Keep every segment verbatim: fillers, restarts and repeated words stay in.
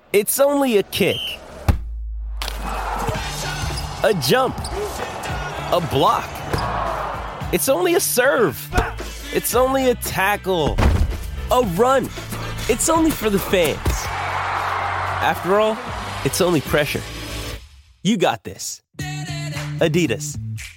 It's only a kick, a jump, a block. It's only a serve. It's only a tackle, a run. It's only for the fans. After all, it's only pressure. You got this. Adidas.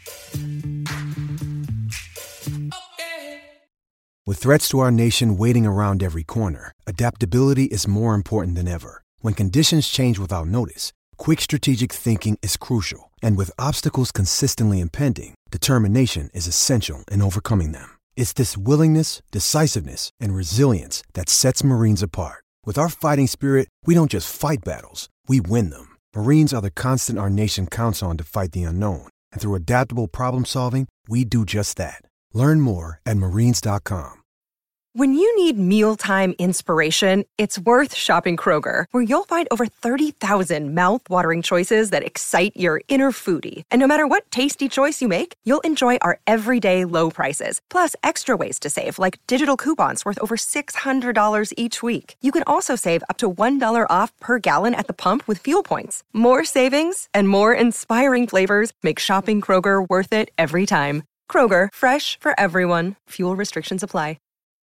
With threats to our nation waiting around every corner, adaptability is more important than ever. When conditions change without notice, quick strategic thinking is crucial. And with obstacles consistently impending, determination is essential in overcoming them. It's this willingness, decisiveness, and resilience that sets Marines apart. With our fighting spirit, we don't just fight battles, we win them. Marines are the constant our nation counts on to fight the unknown. And through adaptable problem solving, we do just that. Learn more at marines dot com. When you need mealtime inspiration, it's worth shopping Kroger, where you'll find over thirty thousand mouth-watering choices that excite your inner foodie. And no matter what tasty choice you make, you'll enjoy our everyday low prices, plus extra ways to save, like digital coupons worth over six hundred dollars each week. You can also save up to one dollar off per gallon at the pump with fuel points. More savings and more inspiring flavors make shopping Kroger worth it every time. Kroger, fresh for everyone. Fuel restrictions apply.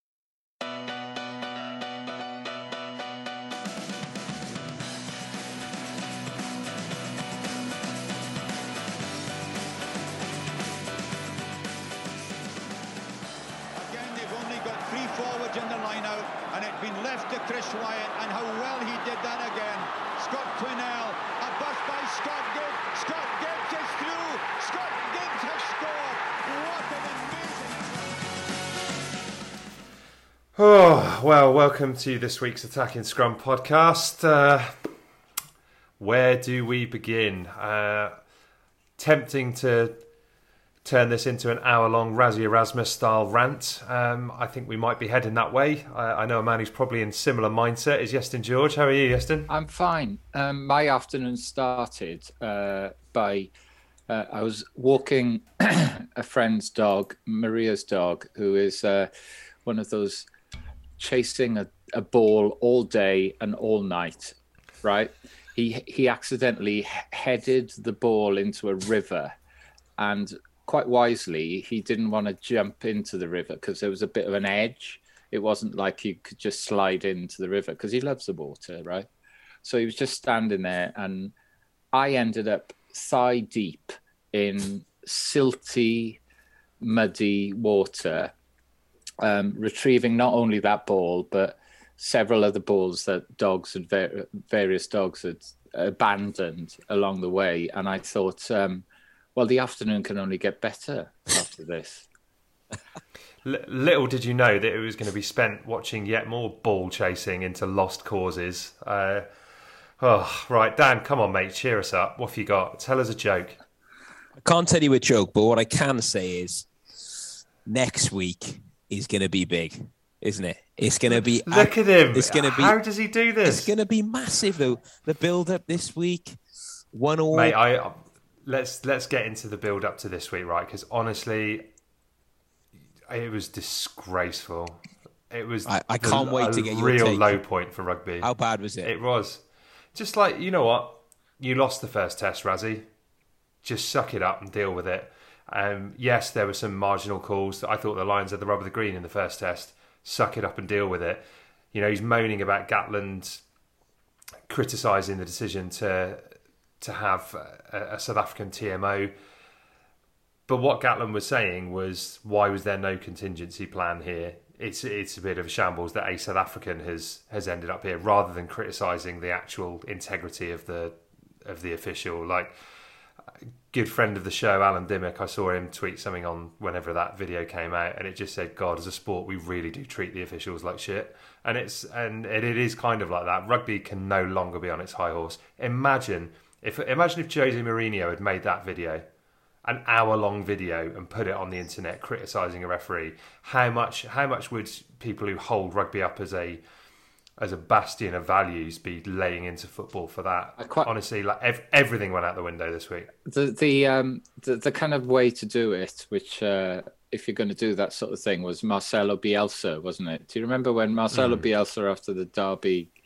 Oh, well, welcome to this week's Attacking Scrum podcast. Uh, where do we begin? Uh, tempting to turn this into an hour-long Razzie Erasmus-style rant. Um, I think we might be heading that way. I, I know a man who's probably in similar mindset is Iestyn George. How are you, Iestyn? I'm fine. Um, my afternoon started uh, by... Uh, I was walking a friend's dog, Maria's dog, who is uh, one of those... chasing a, a ball all day and all night, right? He he accidentally headed the ball into a river, and quite wisely, he didn't want to jump into the river because there was a bit of an edge. It wasn't like you could just slide into the river because he loves the water, right? So he was just standing there, and I ended up thigh deep in silty, muddy water, Um, retrieving not only that ball, but several other balls that dogs had, ver- various dogs had abandoned along the way. And I thought, um, well, the afternoon can only get better after this. L- little did you know that it was going to be spent watching yet more ball chasing into lost causes. Uh, oh, right, Dan, come on, mate, cheer us up. What have you got? Tell us a joke. I can't tell you a joke, but what I can say is next week is going to be big, isn't it? It's going to be... Look at him. It's going to be... How does he do this? It's going to be massive, though. The build-up this week, one all... Mate, I, let's, let's get into the build-up to this week, right? Because honestly, it was disgraceful. It was I, I can't the, wait a to get your real take. low point for rugby. How bad was it? It was. Just like, you know what? You lost the first test, Razzie. Just suck it up and deal with it. Um, yes, there were some marginal calls. I thought the Lions had the rub of the green in the first test. Suck it up and deal with it. You know, he's moaning about Gatland criticising the decision to to have a, a South African T M O. But what Gatland was saying was, why was there no contingency plan here? It's it's a bit of a shambles that a South African has has ended up here, rather than criticising the actual integrity of the of the official. Like, good friend of the show, Alan Dimmock, I saw him tweet something on whenever that video came out, and it just said, God, as a sport, we really do treat the officials like shit. And it's and it, it is kind of like that. Rugby can no longer be on its high horse. Imagine if imagine if Jose Mourinho had made that video, an hour-long video, and put it on the internet criticising a referee. How much how much would people who hold rugby up as a as a bastion of values be laying into football for that? Quite, honestly, like ev- everything went out the window this week. The the um the, the kind of way to do it, which uh, if you're going to do that sort of thing, was Marcelo Bielsa, wasn't it? Do you remember when Marcelo mm. Bielsa, after the derby,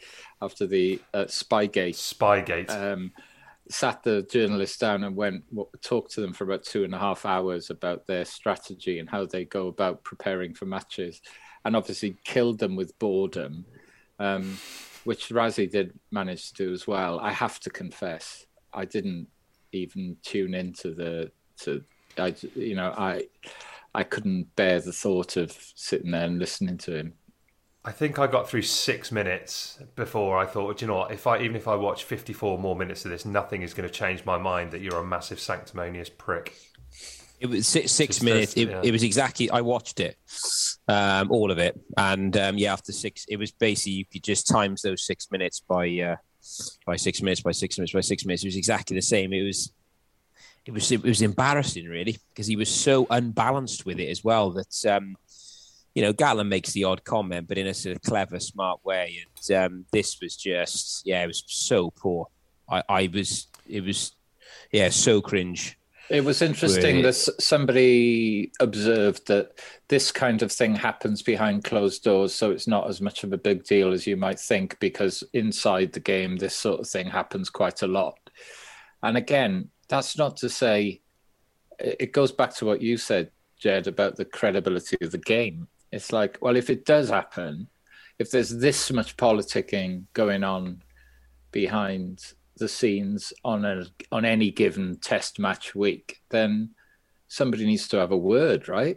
after the uh, Spygate. Spygate. Um, sat the journalists down and went talked to them for about two and a half hours about their strategy and how they go about preparing for matches, and obviously killed them with boredom, um, which Razzie did manage to do as well. I have to confess, I didn't even tune into the to I you know I I couldn't bear the thought of sitting there and listening to him. I think I got through six minutes before I thought, do you know what, if I even if I watch fifty-four more minutes of this, nothing is going to change my mind that you're a massive sanctimonious prick. It was six, six Just minutes. does, It, yeah. it was exactly, I watched it, um, all of it. And um, yeah, after six, it was basically, you could just times those six minutes by uh, by six minutes, by six minutes, by six minutes. It was exactly the same. It was, it was, it was embarrassing, really, because he was so unbalanced with it as well that, um, you know, Gatland makes the odd comment, but in a sort of clever, smart way. And um, this was just, yeah, it was so poor. I, I was, it was, yeah, so cringe. It was interesting Really? that s- somebody observed that this kind of thing happens behind closed doors, so it's not as much of a big deal as you might think, because inside the game, this sort of thing happens quite a lot. And again, that's not to say, it goes back to what you said, Jed, about the credibility of the game. It's like, well, if it does happen, if there's this much politicking going on behind the scenes on a on any given test match week, then somebody needs to have a word, right?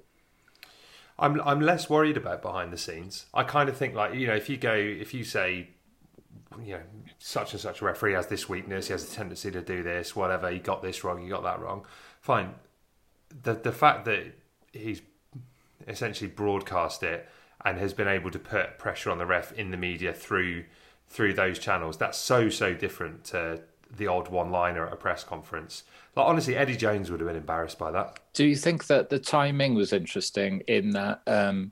I'm I'm less worried about behind the scenes. I kind of think, like, you know, if you go, if you say, you know, such and such referee has this weakness, he has a tendency to do this, whatever, he got this wrong, he got that wrong, fine. The the fact that he's essentially broadcast it and has been able to put pressure on the ref in the media through through those channels, that's so so different to the odd one-liner at a press conference. Like, honestly, Eddie Jones would have been embarrassed by that. Do you think that the timing was interesting in that? Um,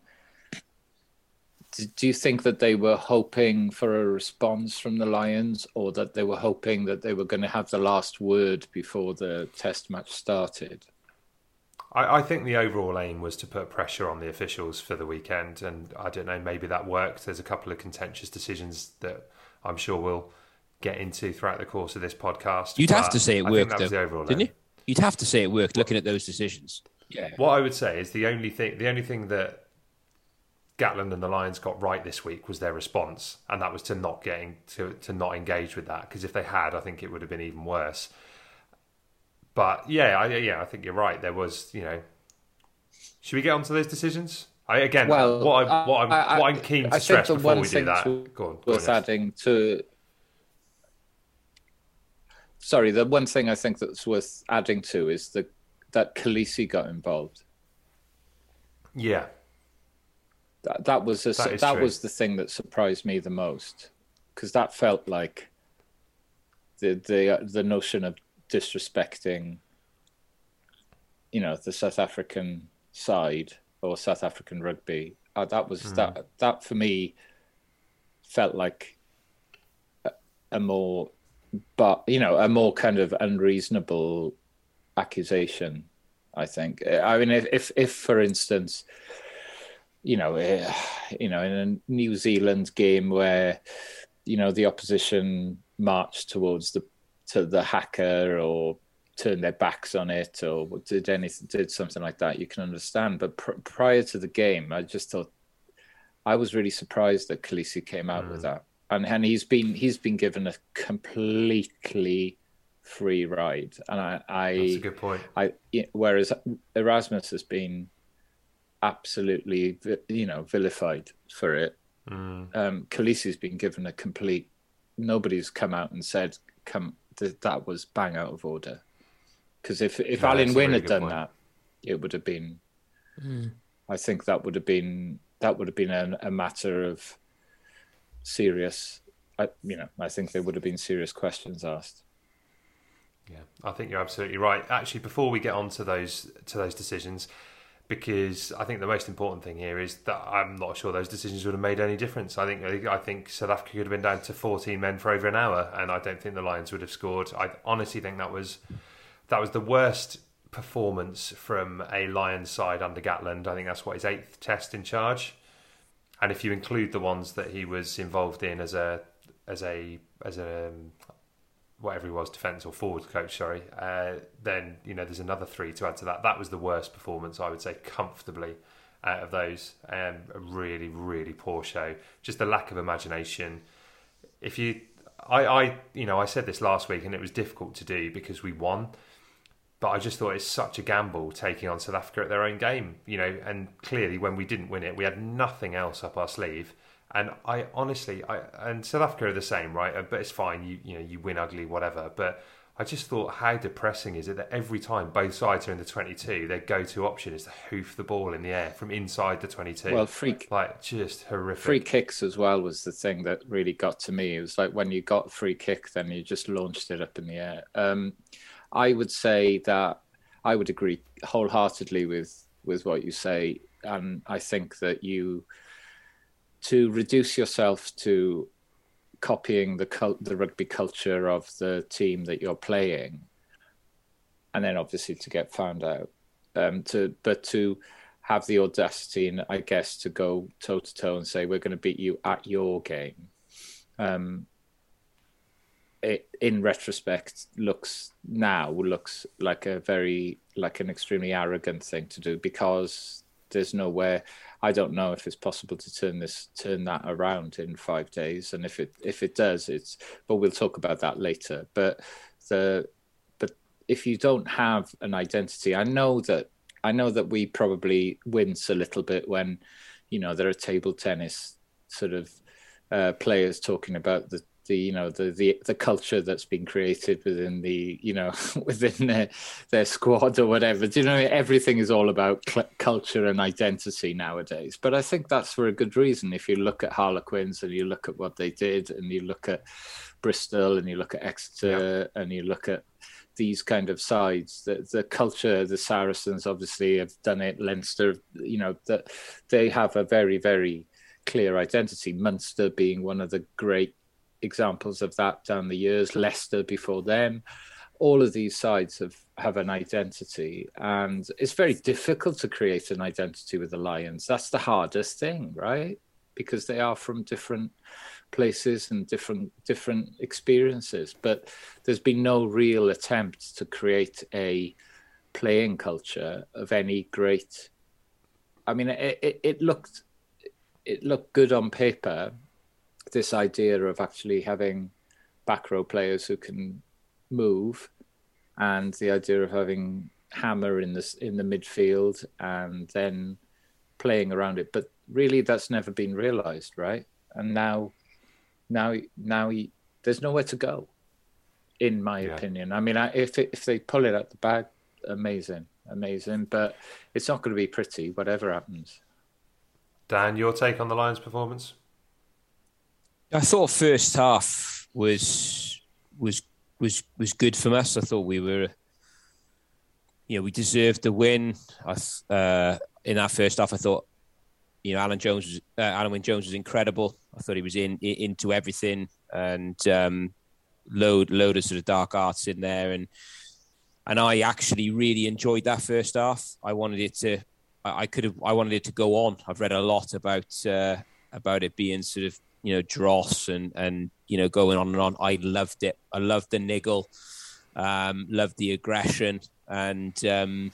do, do you think that they were hoping for a response from the Lions, or that they were hoping that they were going to have the last word before the test match started? I, I think the overall aim was to put pressure on the officials for the weekend, and I don't know, maybe that worked. There's a couple of contentious decisions that I'm sure we'll get into throughout the course of this podcast. You'd have but to say it I think worked, that was though, the overall didn't aim. you? You'd have to say it worked, looking at those decisions. Yeah. What I would say is the only thing, the only thing that Gatland and the Lions got right this week was their response, and that was to not getting to to not engage with that. Because if they had, I think it would have been even worse. But yeah, I, yeah, I think you're right. There was, you know, should we get onto those decisions? I, again, Well, what I'm what I'm I- I- what I'm keen to I think stress the before one we do thing that. to- Go on, go Worth on. Yes. adding to. Sorry, the one thing I think that's worth adding to is the, that Khaleesi got involved. Yeah, That, that was a, That is that true. was the thing that surprised me the most, because that felt like the the the notion of disrespecting, you know, the South African side or South African rugby. Uh, that was Hmm. that that for me felt like a, a more, but you know, a more kind of unreasonable accusation. I think. I mean, if if, if for instance, you know, eh, you know, in a New Zealand game where, you know, the opposition marched towards the to the haka or turned their backs on it or did anything, did something like that, you can understand. But pr- prior to the game, I just thought I was really surprised that Khaleesi came out mm. with that, and and he's been he's been given a completely free ride, and I, I that's a good point. I whereas Erasmus has been absolutely, you know, vilified for it. Mm. Um, Khaleesi's been given a complete. Nobody's come out and said, "Come, th- that was bang out of order." Because if if no, Alan Wynne really had done point. that, it would have been. Mm. I think that would have been that would have been a, a matter of serious. I, you know, I think there would have been serious questions asked. Yeah, I think you're absolutely right. Actually, before we get on to those to those decisions, because I think the most important thing here is that I'm not sure those decisions would have made any difference. I think I think South Africa could have been down to fourteen men for over an hour, and I don't think the Lions would have scored. I honestly think that was that was the worst performance from a Lions side under Gatland. I think that's what his eighth test in charge, and if you include the ones that he was involved in as a as a as a um, whatever he was, defence or forward coach, sorry, uh, then you know there's another three to add to that. That was the worst performance, I would say, comfortably out of those. Um, a really, really poor show. Just a lack of imagination. If you, I, I, you know, I said this last week, and it was difficult to do because we won. But I just thought it's such a gamble taking on South Africa at their own game, you know. And clearly, when we didn't win it, we had nothing else up our sleeve. And I honestly, I and South Africa are the same, right? But it's fine, you you know, you win ugly, whatever. But I just thought, how depressing is it that every time both sides are in the twenty-two, their go-to option is to hoof the ball in the air from inside the twenty-two. Well, free like just horrific. Free kicks as well was the thing that really got to me. It was like when you got a free kick, then you just launched it up in the air. Um, I would say that I would agree wholeheartedly with with what you say, and I think that you to reduce yourself to copying the cult, the rugby culture of the team that you're playing, and then obviously to get found out, um, to but to have the audacity and I guess to go toe to toe and say we're going to beat you at your game. Um, it in retrospect looks now looks like a very like an extremely arrogant thing to do, because there's nowhere. I don't know if it's possible to turn this turn that around in five days, and if it if it does, it's. But we'll talk about that later. But the but if you don't have an identity, I know that I know that we probably wince a little bit when, you know, there are table tennis sort of uh, players talking about the. the you know the, the the culture that's been created within the you know within their, their squad or whatever. Do you know, everything is all about cl- culture and identity nowadays, but I think that's for a good reason. If you look at Harlequins and you look at what they did, and you look at Bristol and you look at Exeter, yeah. and you look at these kind of sides, the, the culture, the Saracens obviously have done it, Leinster, you know, that they have a very, very clear identity. Munster being one of the great examples of that down the years, Leicester before them. All of these sides have, have an identity, and it's very difficult to create an identity with the Lions. That's the hardest thing, right? Because they are from different places and different different experiences. But there's been no real attempt to create a playing culture of any great. I mean, it, it, it looked it looked good on paper. This idea of actually having back row players who can move, and the idea of having Hammer in this in the midfield and then playing around it, but really that's never been realised, right? And now, now, now he, there's nowhere to go, in my yeah. opinion. I mean, I, if it, if they pull it out the bag, amazing, amazing, but it's not going to be pretty, whatever happens. Dan, your take on the Lions' performance? I thought first half was was was was good from us. I thought we were, you know, we deserved the win. I, uh, in that first half, I thought, you know, Alan Jones was uh, Alan Wynne-Jones was incredible. I thought he was in, in into everything, and um, load load of sort of dark arts in there, and and I actually really enjoyed that first half. I wanted it to, I, I could have, I wanted it to go on. I've read a lot about uh, about it being sort of, you know, dross and, and, you know, going on and on. I loved it. I loved the niggle, um, loved the aggression. And um,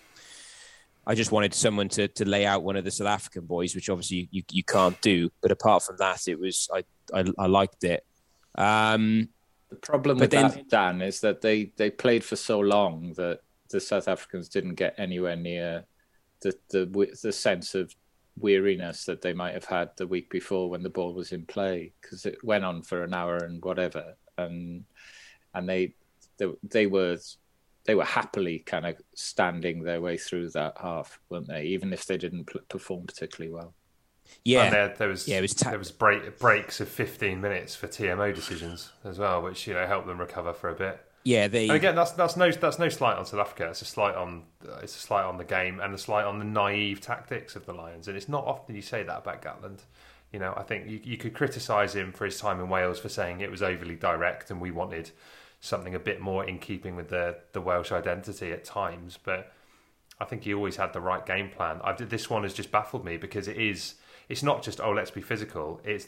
I just wanted someone to, to lay out one of the South African boys, which obviously you, you can't do. But apart from that, it was, I, I, I liked it. Um, the problem with then, that, Dan, is that they, they played for so long that the South Africans didn't get anywhere near the, the, the sense of weariness that they might have had the week before when the ball was in play, because it went on for an hour and whatever, and and they they, they were they were happily kind of standing their way through that half, weren't they? Even if they didn't perform particularly well. Yeah, and there, there was yeah, it was ta- there was break, breaks of fifteen minutes for T M O decisions as well, which, you know, helped them recover for a bit. Yeah, they. And again, that's that's no that's no slight on South Africa. It's a slight on it's a slight on the game and a slight on the naive tactics of the Lions. And it's not often you say that about Gatland. You know, I think you you could criticise him for his time in Wales for saying it was overly direct and we wanted something a bit more in keeping with the the Welsh identity at times. But I think he always had the right game plan. I've, this one has just baffled me because it is. It's not just, oh, let's be physical. It's let's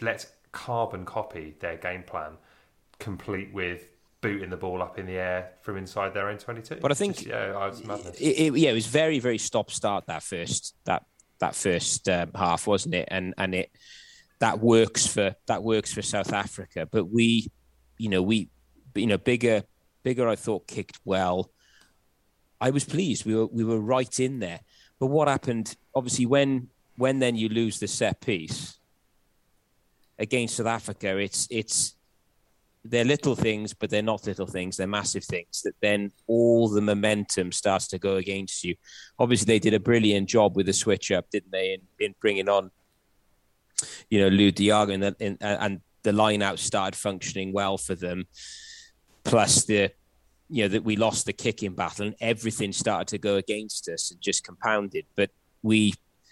carbon copy their game plan, complete with booting the ball up in the air from inside their own twenty-two. But I think Just, yeah, it was madness. It, it, yeah, it was very, very stop-start that first that that first um, half, wasn't it? And and it that works for that works for South Africa. But we, you know, we, you know, bigger, bigger. I thought kicked well. I was pleased. We were we were right in there. But what happened? Obviously, when when then you lose the set piece against South Africa, it's it's. They're little things, but they're not little things. They're massive things that then all the momentum starts to go against you. Obviously, they did a brilliant job with the switch up, didn't they, in, in bringing on, you know, Lou Diago, and the, in, and the line out started functioning well for them. Plus the, you know, that we lost the kicking battle and everything started to go against us and just compounded. But we,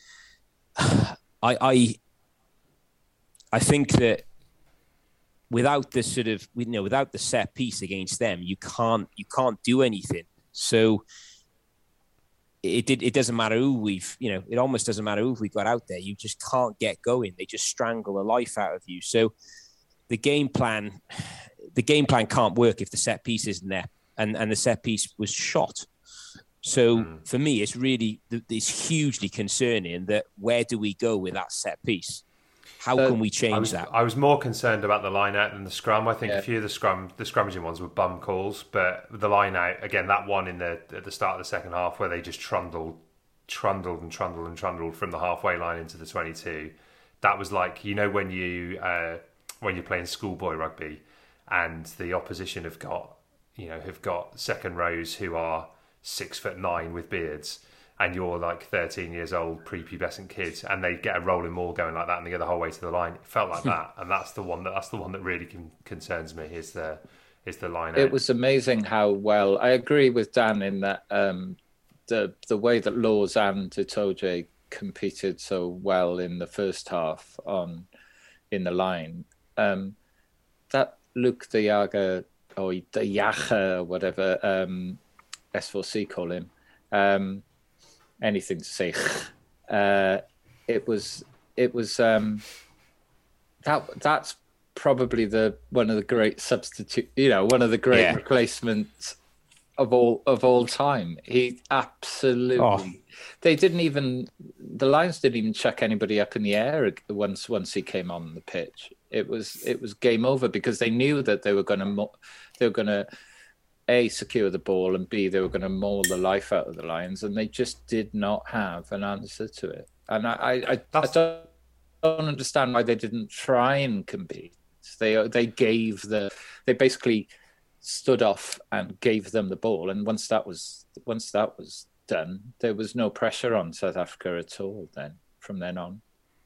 I, I, I think that, without the sort of, you know, without the set piece against them, you can't, you can't do anything. So it did. It doesn't matter who we've, you know, it almost doesn't matter who we got out there. You just can't get going. They just strangle the life out of you. So the game plan, the game plan can't work if the set piece isn't there, and and the set piece was shot. So mm. for me, it's really, it's hugely concerning that where do we go with that set piece? How can we change I was, that? I was more concerned about the line out than the scrum. I think yeah. a few of the scrum, the scrummaging ones were bum calls, but the line out, again, that one in the at the start of the second half where they just trundled, trundled and trundled and trundled from the halfway line into the twenty-two. That was like, you know, when you uh, when you're playing schoolboy rugby and the opposition have got, you know, have got second rows who are six foot nine with beards, and you're like thirteen years old, prepubescent kids, and they get a rolling maul going like that, and they go the whole way to the line. It felt like that, and that's the one that that's the one that really con- concerns me. Is the is the line out. It was amazing how well. I agree with Dan in that um, the the way that Laws and Itoje competed so well in the first half on in the line. Um, that Luke Diaga or Diaga or whatever um, S four C call him. Um, anything to say. Uh, it was, it was, um, that, that's probably the, one of the great substitute, you know, one of the great yeah. replacements of all, of all time. He absolutely, oh. they didn't even, the Lions didn't even chuck anybody up in the air once, once he came on the pitch. It was, it was game over because they knew that they were going to, they were going to, A, secure the ball, and B, they were going to maul the life out of the Lions, and they just did not have an answer to it. And I, I, I, I don't, don't understand why they didn't try and compete. They they gave the they basically stood off and gave them the ball, and once that was once that was done, there was no pressure on South Africa at all. Then from then on,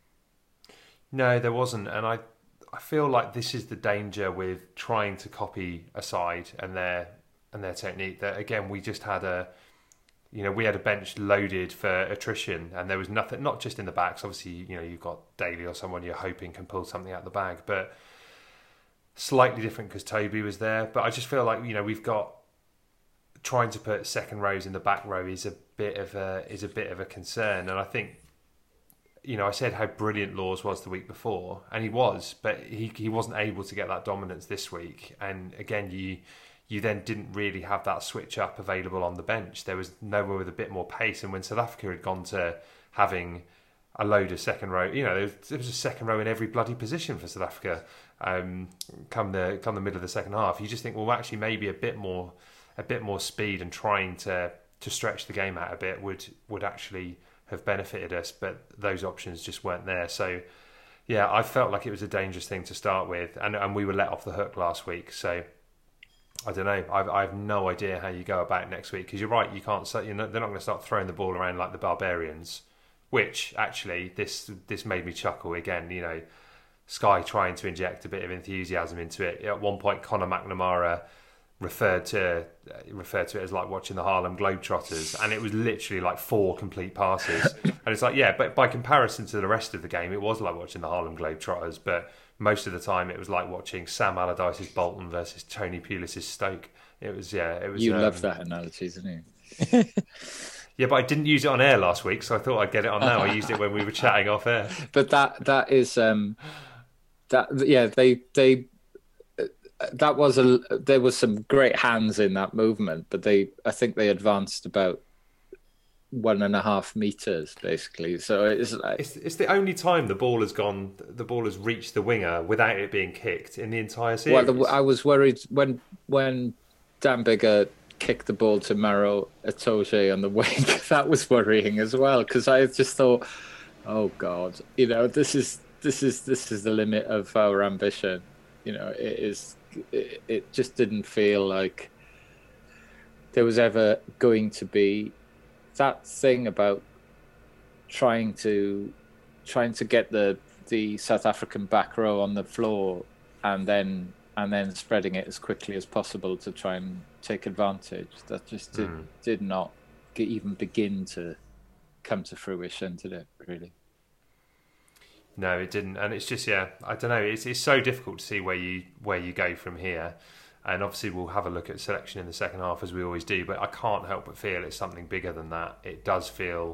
no, there wasn't, and I I feel like this is the danger with trying to copy a side and their. and their technique, that again we just had a you know we had a bench loaded for attrition, and there was nothing, not just in the backs, obviously, you know you've got Daly or someone you're hoping can pull something out of the bag, but slightly different because Toby was there. But I just feel like you know we've got trying to put second rows in the back row is a bit of a is a bit of a concern. And I think you know I said how brilliant Laws was the week before, and he was, but he he wasn't able to get that dominance this week. And again, you you then didn't really have that switch up available on the bench. There was nowhere with a bit more pace. And when South Africa had gone to having a load of second row, you know, there was, there was a second row in every bloody position for South Africa um, come the come the middle of the second half. You just think, well, actually, maybe a bit more a bit more speed and trying to to stretch the game out a bit would would actually have benefited us. But those options just weren't there. So, yeah, I felt like it was a dangerous thing to start with, and and we were let off the hook last week. So. I don't know. I've, I have no idea how you go about next week, because you're right. You can't. You know, they're not going to start throwing the ball around like the Barbarians. Which actually, this this made me chuckle again. You know, Sky trying to inject a bit of enthusiasm into it. At one point, Conor McNamara referred to referred to it as like watching the Harlem Globetrotters, and it was literally like four complete passes. And it's like, yeah, but by comparison to the rest of the game, it was like watching the Harlem Globetrotters, but. Most of the time, it was like watching Sam Allardyce's Bolton versus Tony Pulis's Stoke. It was, yeah, it was. You um, love that analogy, didn't you? Yeah, but I didn't use it on air last week, so I thought I'd get it on now. I used it when we were chatting off air. But that that is um, that yeah, they they that was a there was some great hands in that movement, but they I think they advanced about one and a half meters basically. So it's like it's, it's the only time the ball has gone, the ball has reached the winger without it being kicked in the entire series. Well, the, I was worried when when Dan Biggar kicked the ball to Maro Itoje on the wing. That was worrying as well, because I just thought, oh God, you know, this is this is this is the limit of our ambition. You know, it is. It, it just didn't feel like there was ever going to be that thing about trying to trying to get the the South African back row on the floor and then and then spreading it as quickly as possible to try and take advantage. That just did mm. did not get, even begin to come to fruition, did it? Really? No, it didn't, and it's just yeah, I don't know. It's it's so difficult to see where you where you go from here, and obviously we'll have a look at selection in the second half as we always do. But I can't help but feel it's something bigger than that. It does feel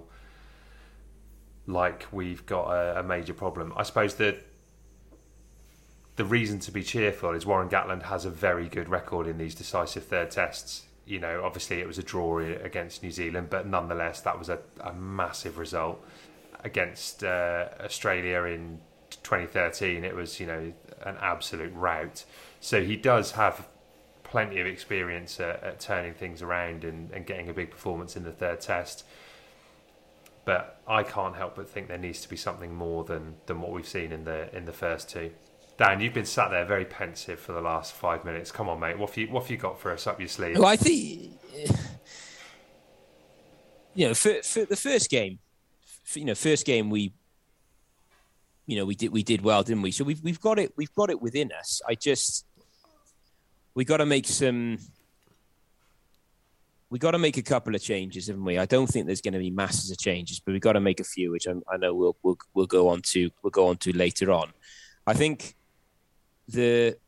like we've got a, a major problem. I suppose that the reason to be cheerful is Warren Gatland has a very good record in these decisive third tests. You know, obviously it was a draw against New Zealand, but nonetheless that was a, a massive result. Against uh, Australia in twenty thirteen, it was, you know, an absolute rout. So he does have plenty of experience at, at turning things around and, and getting a big performance in the third test. But I can't help but think there needs to be something more than, than what we've seen in the in the first two. Dan, you've been sat there very pensive for the last five minutes. Come on, mate. What have you what have you got for us up your sleeve? Well, I think, you know, for, for the first game. You know, first game we, you know, we did we did well, didn't we? So we've we've got it we've got it within us. I just we got to make some. We got to make a couple of changes, haven't we? I don't think there's going to be masses of changes, but we got to make a few, which I, I know we'll we'll we'll go on to we'll go on to later on. I think the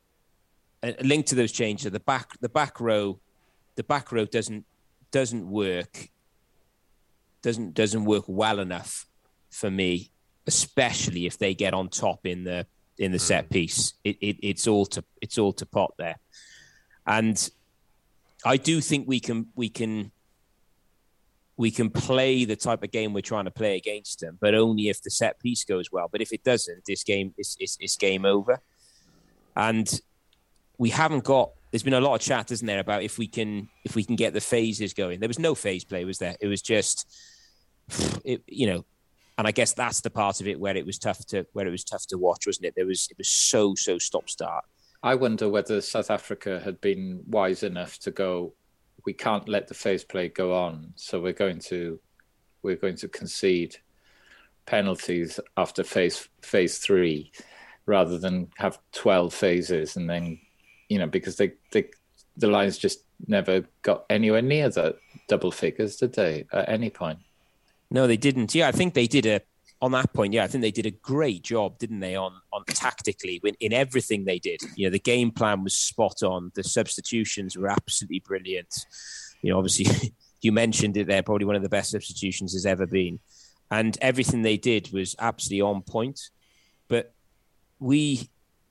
a link to those changes, the back the back row, the back row doesn't doesn't work. Doesn't doesn't work well enough for me, especially if they get on top in the in the set piece. It, it it's all to it's all to pot there, and I do think we can we can we can play the type of game we're trying to play against them, but only if the set piece goes well. But if it doesn't, this game is is, is game over. And we haven't got. There's been a lot of chat, isn't there, about if we can if we can get the phases going. There was no phase play, was there? It was just. It, you know, and I guess that's the part of it where it was tough to where it was tough to watch, wasn't it? There was it was so so stop start. I wonder whether South Africa had been wise enough to go, we can't let the phase play go on, so we're going to we're going to concede penalties after phase phase three, rather than have twelve phases and then, you know, because they they the Lions just never got anywhere near the double figures, did they, at any point? No, they didn't. Yeah, I think they did a on that point. Yeah, I think they did a great job, didn't they? On on tactically, in, in everything they did. You know, the game plan was spot on. The substitutions were absolutely brilliant. You know, obviously, you mentioned it there. Probably one of the best substitutions there's ever been, and everything they did was absolutely on point. But we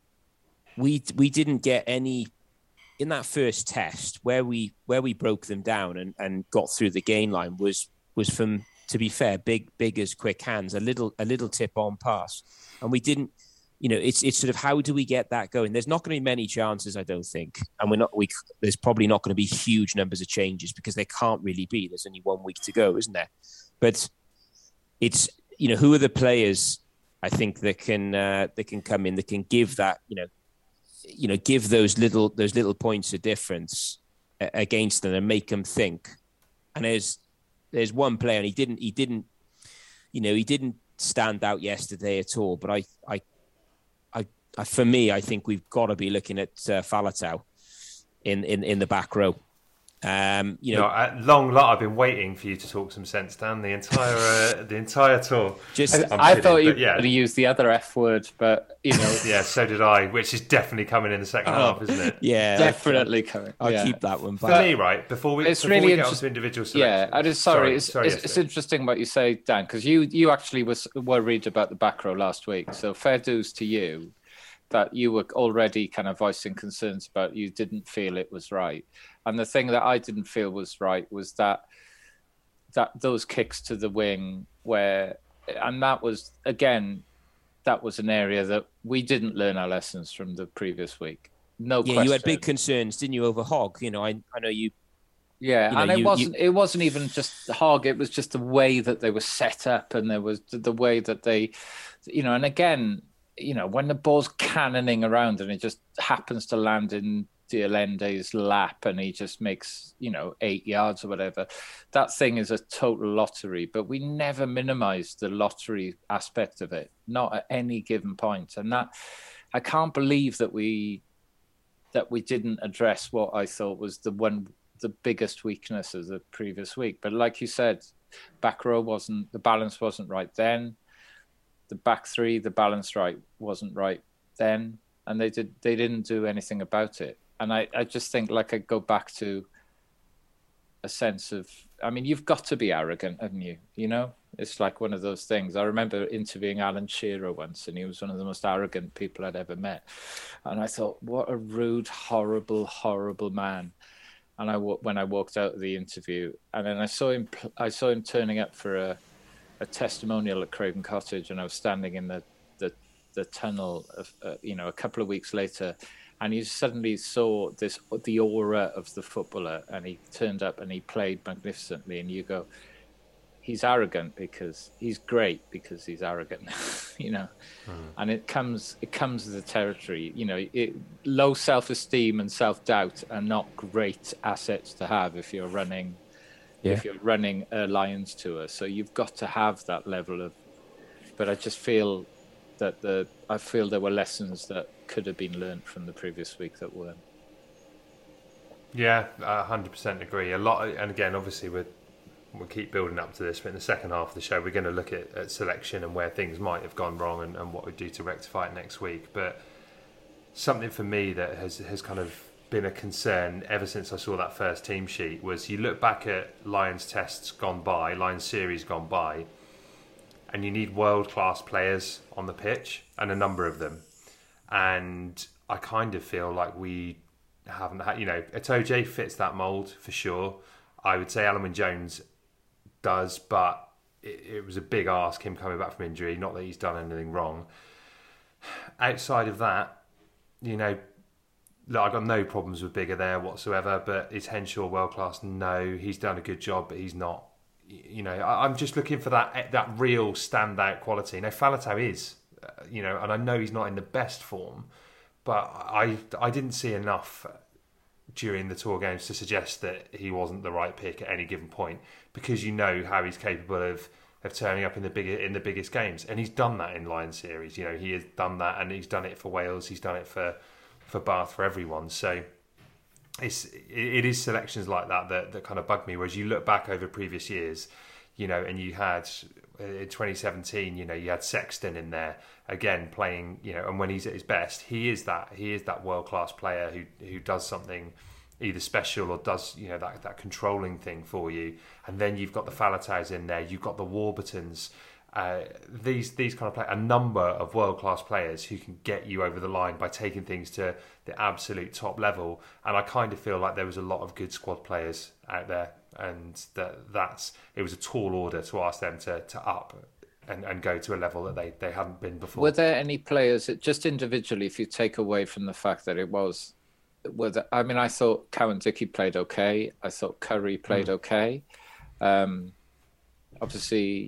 we we didn't get any in that first test where we where we broke them down and, and got through the gain line was was from. To be fair, big, big as quick hands, a little, a little tip on pass, and we didn't. You know, it's it's sort of how do we get that going? There's not going to be many chances, I don't think, and we're not. We there's probably not going to be huge numbers of changes because there can't really be. There's only one week to go, isn't there? But it's you know who are the players I think that can uh, that can come in that can give that you know you know give those little those little points of difference against them and make them think. And there's. There's one player, and he didn't. He didn't. You know, he didn't stand out yesterday at all. But I, I, I, I for me, I think we've got to be looking at uh, Faletau in, in in the back row. Um, you know, no, at long lot, I've been waiting for you to talk some sense, Dan. The entire uh, the entire tour. Just, I, I thought you were yeah. going to use the other F word, but you know, yeah, so did I. Which is definitely coming in the second oh, half, isn't it? Yeah, definitely coming. I'll yeah. keep that one. For back. me, right before we it's before really we inter- get on to individual selections. Yeah, I just sorry. sorry, it's, sorry it's, it's interesting what you say, Dan, because you you actually was worried about the back row last week. So fair dues to you. that you were already kind of voicing concerns about. You didn't feel it was right. And the thing that I didn't feel was right was that that those kicks to the wing where, and that was, again, that was an area that we didn't learn our lessons from the previous week. No yeah, question. You had big concerns, didn't you, over Hogg? You know, I I know you. Yeah, you know, and it you, wasn't. You... It wasn't even just Hogg. It was just the way that they were set up, and there was the way that they, you know. And again, you know, when the ball's cannoning around and it just happens to land in De Allende's lap, and he just makes, you know, eight yards or whatever, that thing is a total lottery. But we never minimised the lottery aspect of it, not at any given point. And that, I can't believe that we that we didn't address what I thought was the one. the biggest weakness of the previous week. But like you said, back row wasn't, the balance wasn't right then. The back three, the balance right wasn't right then. And they did, they didn't do anything about it. And I, I just think, like, I go back to a sense of, I mean, you've got to be arrogant, haven't you? You know, it's like one of those things. I remember interviewing Alan Shearer once, and he was one of the most arrogant people I'd ever met. And I thought, what a rude, horrible, horrible man. And I, when I walked out of the interview, and then I saw him, I saw him turning up for a, a testimonial at Craven Cottage, and I was standing in the the, the tunnel, of, uh, you know, a couple of weeks later, and you suddenly saw this the aura of the footballer, and he turned up and he played magnificently, and you go, he's arrogant because he's great because he's arrogant, you know, mm. and it comes it comes with the territory. You know, it, low self-esteem and self-doubt are not great assets to have if you're running, yeah. if you're running a Lions tour. So you've got to have that level of. But I just feel that the I feel there were lessons that could have been learned from the previous week that weren't. Yeah, I one hundred percent agree. A lot, and again, obviously we're. We'll keep building up to this, but in the second half of the show, we're going to look at, at selection and where things might have gone wrong and, and what we do to rectify it next week. But something for me that has, has kind of been a concern ever since I saw that first team sheet was you look back at Lions tests gone by, Lions series gone by, and you need world-class players on the pitch, and a number of them. And I kind of feel like we haven't had, you know, Itoje fits that mould for sure. I would say Alan Wynne-Jones does, but it, it was a big ask, him coming back from injury. Not that he's done anything wrong. Outside of that, you know, look, I've got no problems with Biggar there whatsoever, but is Henshaw world class? No, he's done a good job, but he's not. You know, I, I'm just looking for that that real standout quality. Now, Faletau is, uh, you know, and I know he's not in the best form, but I I didn't see enough during the tour games to suggest that he wasn't the right pick at any given point, because you know how he's capable of, of turning up in the bigger in the biggest games, and he's done that in Lions series. You know, he has done that, and he's done it for Wales. He's done it for, for Bath, for everyone. So it's it, it is selections like that, that that kind of bug me. Whereas you look back over previous years, you know, and you had in twenty seventeen, you know, you had Sexton in there again playing, you know, and when he's at his best, he is that he is that world class player who who does something either special or does, you know, that that controlling thing for you. And then you've got the Falataus in there, you've got the Warburtons, uh, these these kind of play a number of world class players who can get you over the line by taking things to the absolute top level. And I kind of feel like there was a lot of good squad players out there, and that that's it was a tall order to ask them to to up and, and go to a level that they, they hadn't been before. Were there any players, just individually, if you take away from the fact that it was, were there, I mean, I thought Cowan-Dickie played okay. I thought Curry played mm. okay. Um, obviously,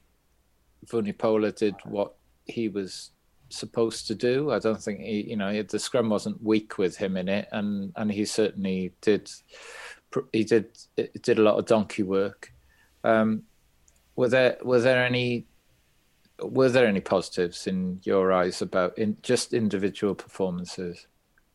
Vunipola did what he was supposed to do. I don't think he, you know, the scrum wasn't weak with him in it, and, and he certainly did. He did did a lot of donkey work. Um, were there were there any were there any positives in your eyes about in just individual performances?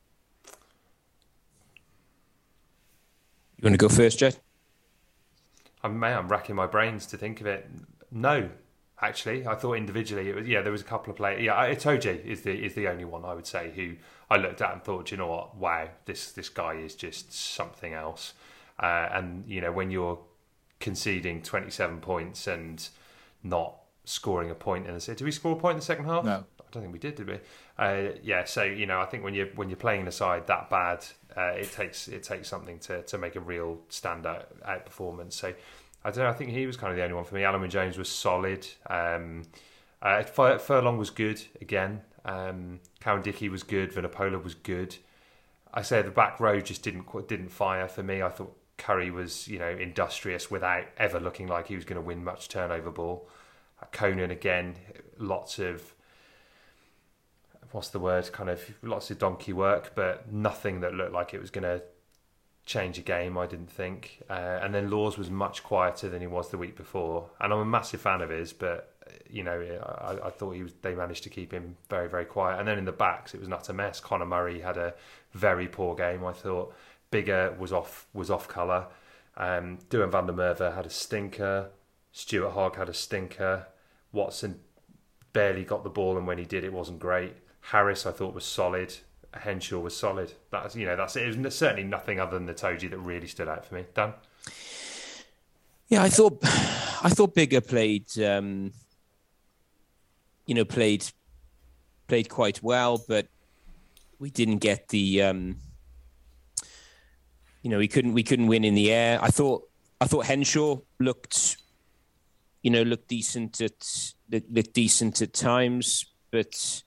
You want to go first, Jed? I'm I'm racking my brains to think of it. No, actually, I thought individually it was yeah. There was a couple of players. Yeah, Itoje is the is the only one I would say who I looked at and thought, you know what, wow, this this guy is just something else. Uh, and you know, when you're conceding twenty-seven points and not scoring a point in the did we score a point in the second half? No, don't think we did, did we? Uh, yeah. So you know, I think when you when you're playing a side that bad, uh, it takes it takes something to, to make a real standout out performance. So I don't know. I think he was kind of the only one for me. Alan Jones was solid. Um, uh, Fur- Furlong was good again. Um, Cowan Dickey was good. Vunipola was good. I say the back row just didn't didn't fire for me. I thought Curry was, you know, industrious without ever looking like he was going to win much turnover ball. Uh, Conan again, lots of what's the word? Kind of lots of donkey work, but nothing that looked like it was going to change a game. I didn't think. Uh, and then Laws was much quieter than he was the week before, and I'm a massive fan of his, but. You know, I, I thought he was. They managed to keep him very, very quiet. And then in the backs, it was not a mess. Conor Murray had a very poor game. I thought Bigger was off was off colour. Um, Duhan van der Merwe had a stinker. Stuart Hogg had a stinker. Watson barely got the ball, and when he did, it wasn't great. Harris, I thought, was solid. Henshaw was solid. That's you know, that's it. It was certainly nothing other than the Toji that really stood out for me. Dan? Yeah, I thought I thought Bigger played. Um... You know, played played quite well, but we didn't get the. Um, you know, we couldn't we couldn't win in the air. I thought I thought Henshaw looked, you know, looked decent at looked decent at times, but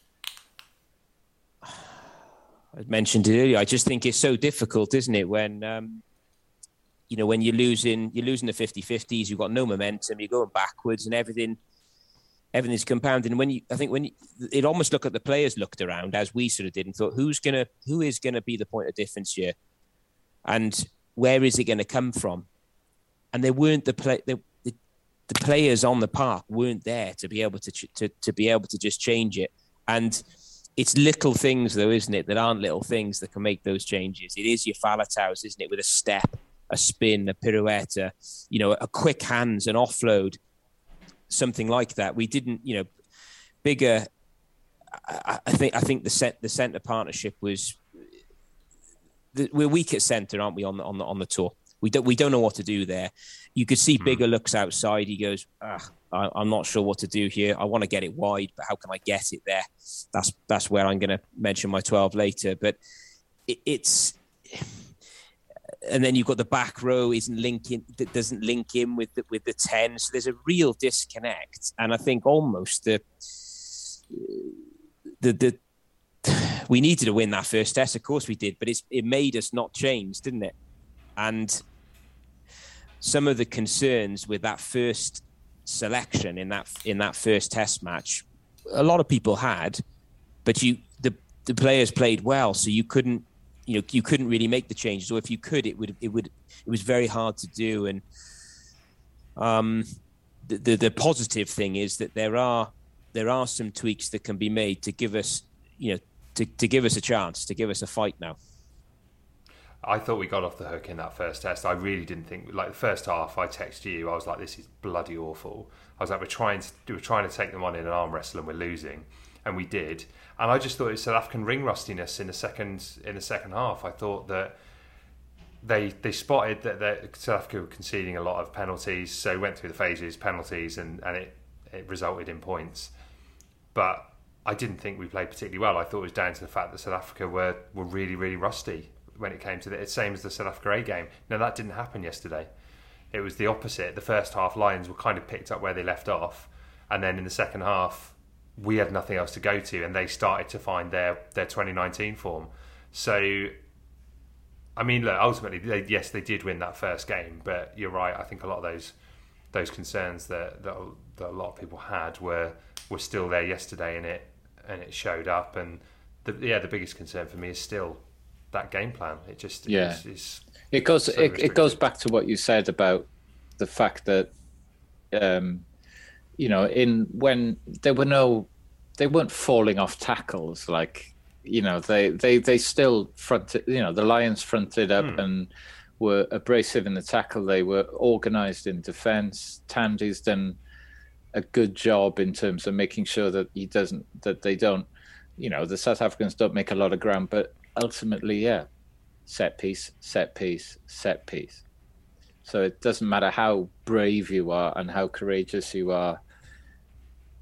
I mentioned it earlier. I just think it's so difficult, isn't it? When um, you know, when you're losing, you're losing the fifty-fifties. You've got no momentum. You're going backwards, and everything. Everything's compounded. And when you, I think when you, it almost looked at the players looked around as we sort of did and thought, who's gonna, who is gonna be the point of difference here, and where is it going to come from? And they weren't the play, the, the, the players on the park weren't there to be able to, to to be able to just change it. And it's little things though, isn't it? That aren't little things that can make those changes. It is your Falataus, isn't it? With a step, a spin, a pirouette, a, you know, a quick hands, an offload. Something like that. We didn't, you know, Bigger. I, I think. I think the set, the centre partnership was. The, we're weak at centre, aren't we? On the on the on the tour, we don't we don't know what to do there. You could see Bigger looks outside. He goes, ah, I, I'm not sure what to do here. I want to get it wide, but how can I get it there? That's that's where I'm going to mention my twelve later. But it, it's. And then you've got the back row isn't linking that doesn't link in with the, with the ten. So there's a real disconnect, and I think almost the the the we needed to win that first test. Of course we did, but it's it made us not change, didn't it? And some of the concerns with that first selection in that in that first test match, a lot of people had, but you the the players played well, so you couldn't. You know, you couldn't really make the changes, or if you could, it would, it would, it was very hard to do. And um, the, the the positive thing is that there are there are some tweaks that can be made to give us, you know, to, to give us a chance, to give us a fight now. I thought we got off the hook in that first test. I really didn't think, like the first half, I texted you, I was like, this is bloody awful. I was like, we're trying to we're trying to take them on in an arm wrestle and we're losing. And we did, and I just thought it was South African ring rustiness in the second in the second half. I thought that they they spotted that, that South Africa were conceding a lot of penalties, so went through the phases, penalties, and, and it, it resulted in points. But I didn't think we played particularly well. I thought it was down to the fact that South Africa were, were really, really rusty when it came to the, it's same as the South Africa A game. Now that didn't happen yesterday. It was the opposite. The first half Lions were kind of picked up where they left off, and then in the second half we had nothing else to go to, and they started to find their, their twenty nineteen form. So, I mean, look, ultimately, they, yes, they did win that first game, but you're right. I think a lot of those those concerns that, that, that a lot of people had were were still there yesterday, and it and it showed up. And the, yeah, the biggest concern for me is still that game plan. It just yeah, is, is it goes so it, it goes back to what you said about the fact that. Um, You know, in when there were no, they weren't falling off tackles. Like, you know, they they, they still fronted. You know, the Lions fronted up mm. and were abrasive in the tackle. They were organised in defence. Tandy's done a good job in terms of making sure that he doesn't, that they don't, you know, the South Africans don't make a lot of ground. But ultimately, yeah, set piece, set piece, set piece. So it doesn't matter how brave you are and how courageous you are.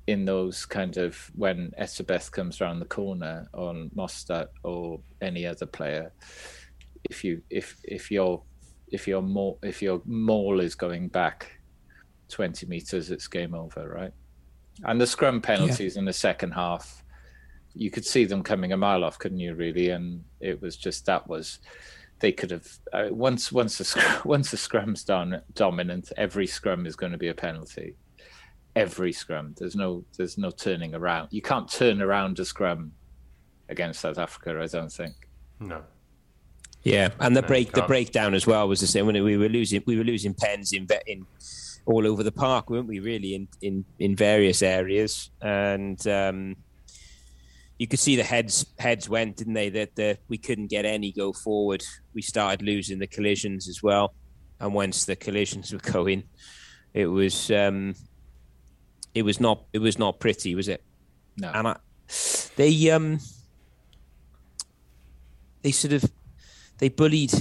in those kind of when Etzebeth comes around the corner on Mostert or any other player, if you if if your if your maul if your maul is going back twenty meters, it's game over, right? And the scrum penalties yeah. in the second half, you could see them coming a mile off, couldn't you? Really, and it was just that was they could have uh, once once the scrum, once the scrum's done dominant, every scrum is going to be a penalty. Every scrum. There's no there's no turning around. You can't turn around a scrum against South Africa, I don't think. No. Yeah, and the no, break the breakdown as well was the same. When we were losing we were losing pens in in all over the park, weren't we? Really in in, in various areas, and um, you could see the heads heads went, didn't they? That the, we couldn't get any go forward. We started losing the collisions as well, and once the collisions were going, it was. Um, It was not. It was not pretty, was it? No. And I, they, um, they sort of, they bullied.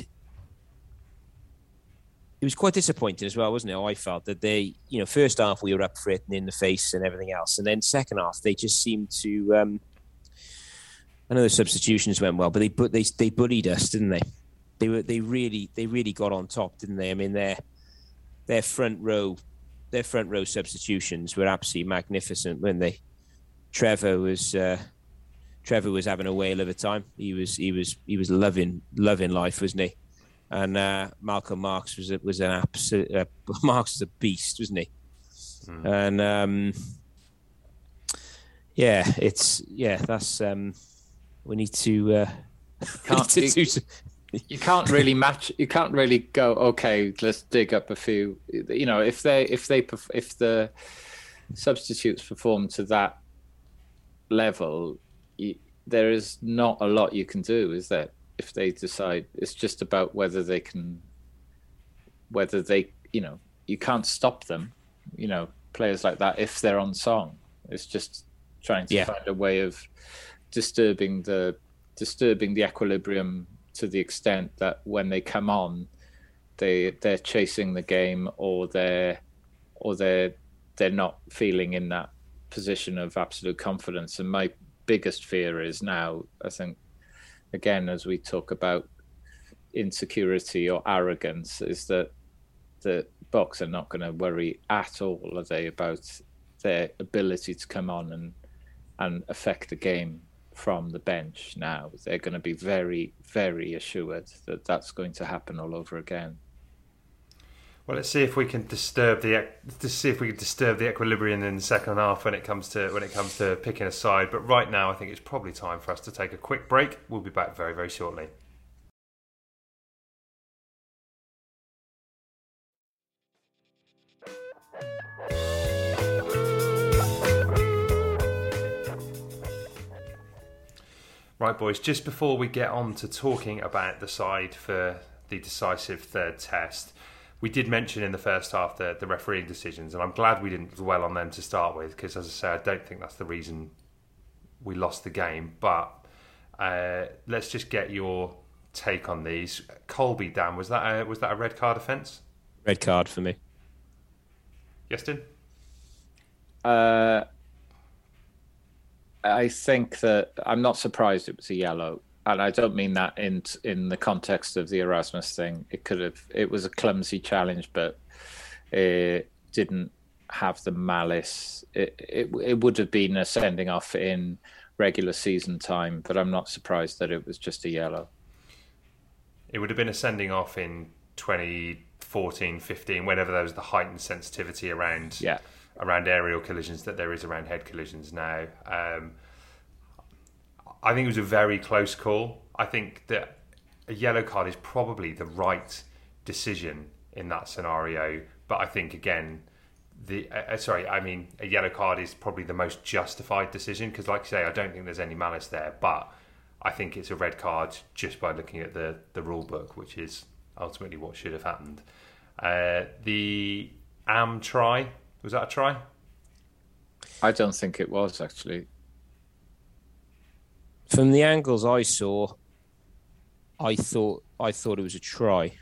It was quite disappointing as well, wasn't it? I felt that they, you know, first half we were up for it and in the face and everything else, and then second half they just seemed to. Um, I know the substitutions went well, but they but they they bullied us, didn't they? They were they really they really got on top, didn't they? I mean, their their front row. Their front row substitutions were absolutely magnificent, weren't they? Trevor was uh, Trevor was having a whale of a time. He was he was he was loving loving life, wasn't he? And uh, Malcolm Marx was a, was an absolute uh, Marx was a beast, wasn't he? Mm. And um, yeah, it's yeah that's um, we need to. Uh, Can't to do some, You can't really match. You can't really go. Okay, let's dig up a few. You know, if they, if they, if the substitutes perform to that level, you, there is not a lot you can do, is there? If they decide, it's just about whether they can, whether they, you know, you can't stop them. You know, players like that if they're on song. It's just trying to yeah. find a way of disturbing the disturbing the equilibrium. To the extent that when they come on, they they're chasing the game, or they're or they're they're not feeling in that position of absolute confidence. And my biggest fear is now, I think, again, as we talk about insecurity or arrogance, is that the Boks are not going to worry at all, are they, about their ability to come on and and affect the game from the bench now. They're going to be very, very assured that that's going to happen all over again. Well, let's see if we can disturb the to see if we can disturb the equilibrium in the second half when it comes to when it comes to picking a side. But right now, I think it's probably time for us to take a quick break. We'll be back very, very shortly. Right, boys, just before we get on to talking about the side for the decisive third test, we did mention in the first half the, the refereeing decisions, and I'm glad we didn't dwell on them to start with, because, as I say, I don't think that's the reason we lost the game. But uh, let's just get your take on these. Colby, Dan, was that a, was that a red card offence? Red card for me. Justin? Uh... I think that I'm not surprised it was a yellow, and I don't mean that in in the context of the Erasmus thing. It could have, it was a clumsy challenge, but it didn't have the malice. It it, it would have been a sending off in regular season time, but I'm not surprised that it was just a yellow. It would have been a sending off in twenty fourteen, fifteen, whenever there was the heightened sensitivity around. Yeah. around aerial collisions that there is around head collisions now. Um, I think it was a very close call. I think that a yellow card is probably the right decision in that scenario. But I think, again, the uh, sorry, I mean, a yellow card is probably the most justified decision because, like I say, I don't think there's any malice there. But I think it's a red card just by looking at the, the rule book, which is ultimately what should have happened. Uh, the Am try... Was that a try? I don't think it was, actually. From the angles I saw, I thought I thought it was a try.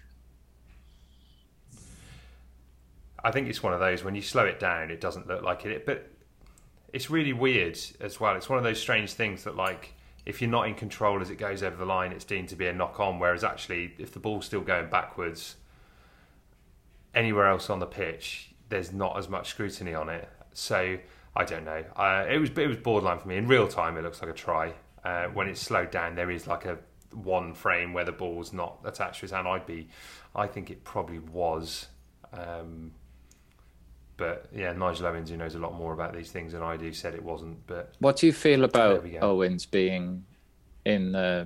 I think it's one of those, when you slow it down, it doesn't look like it. But it's really weird as well. It's one of those strange things that, like, if you're not in control as it goes over the line, it's deemed to be a knock-on, whereas actually, if the ball's still going backwards, anywhere else on the pitch, there's not as much scrutiny on it. So, I don't know. Uh, it was it was borderline for me. In real time, it looks like a try. Uh, when it's slowed down, there is like a one frame where the ball's not attached to his hand. I'd be, I think it probably was. Um, but yeah, Nigel Owens, who knows a lot more about these things than I do, said it wasn't. But what do you feel about Owens being in the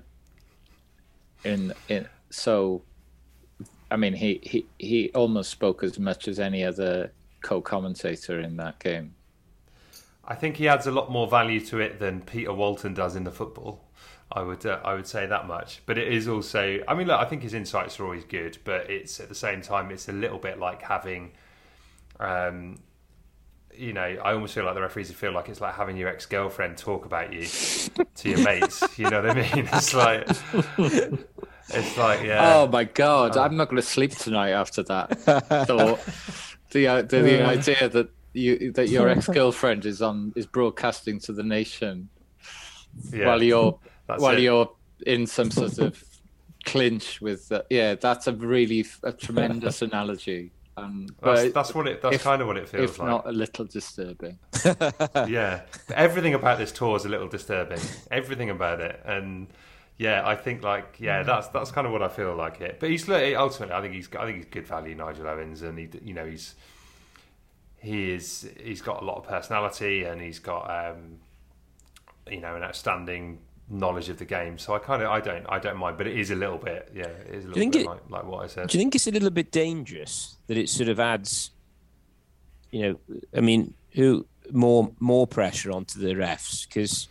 in in so? I mean, he, he, he almost spoke as much as any other co-commentator in that game. I think he adds a lot more value to it than Peter Walton does in the football. I would uh, I would say that much. But it is also, I mean, look, I think his insights are always good, but it's at the same time, it's a little bit like having, um, you know, I almost feel like the referees feel like it's like having your ex-girlfriend talk about you to your mates. You know what I mean? It's like, it's like, yeah. Oh my God, oh. I'm not going to sleep tonight after that thought. the, uh, the the idea that you that your ex-girlfriend is on is broadcasting to the nation yeah. while you're while it. you're in some sort of clinch with uh, yeah that's a really a tremendous analogy. Um, that's, that's what it that's if, kind of what it feels if like, not a little disturbing. Yeah, everything about this tour is a little disturbing, everything about it. And yeah, I think like yeah that's that's kind of what I feel like it. But he's ultimately I think he's I think he's good value, Nigel Owens, and he you know he's He is. He's got a lot of personality, and he's got, um, you know, an outstanding knowledge of the game. So I kind of, I don't, I don't mind. But it is a little bit, yeah, it is a little bit it, like, like what I said. Do you think it's a little bit dangerous that it sort of adds, you know, I mean, who more more pressure onto the refs? Because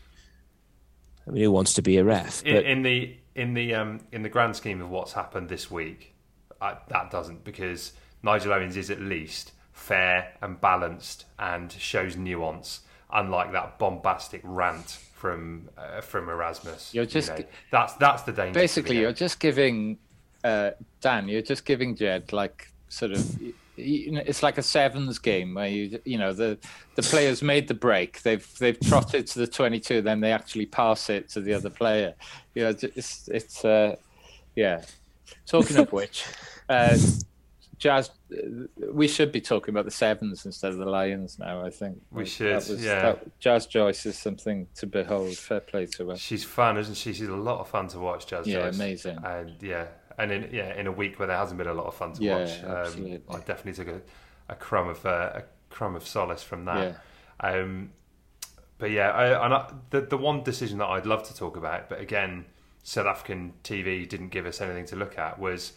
I mean, who wants to be a ref? In, in the in the um, in the grand scheme of what's happened this week, I, that doesn't, because Nigel Owens is at least fair and balanced and shows nuance, unlike that bombastic rant from uh, from Erasmus. You're just you know, that's that's the danger. Basically, you're just giving uh, Dan. You're just giving Jed like sort of. You know, it's like a sevens game where you you know the the players made the break. They've they've trotted to the twenty-two, then they actually pass it to the other player. You know, it's it's uh, yeah. Talking of which. Uh, Jazz, we should be talking about the Sevens instead of the Lions now, I think. We should, was, yeah. That, Jazz Joyce is something to behold. Fair play to her. She's fun, isn't she? She's a lot of fun to watch, Jazz yeah, Joyce. Yeah, amazing. And yeah, and in yeah, in a week where there hasn't been a lot of fun to yeah, watch, absolutely. Um, I definitely took a, a crumb of uh, a crumb of solace from that. Yeah. Um, but yeah, I, and I, the the one decision that I'd love to talk about, but again, South African T V didn't give us anything to look at, was.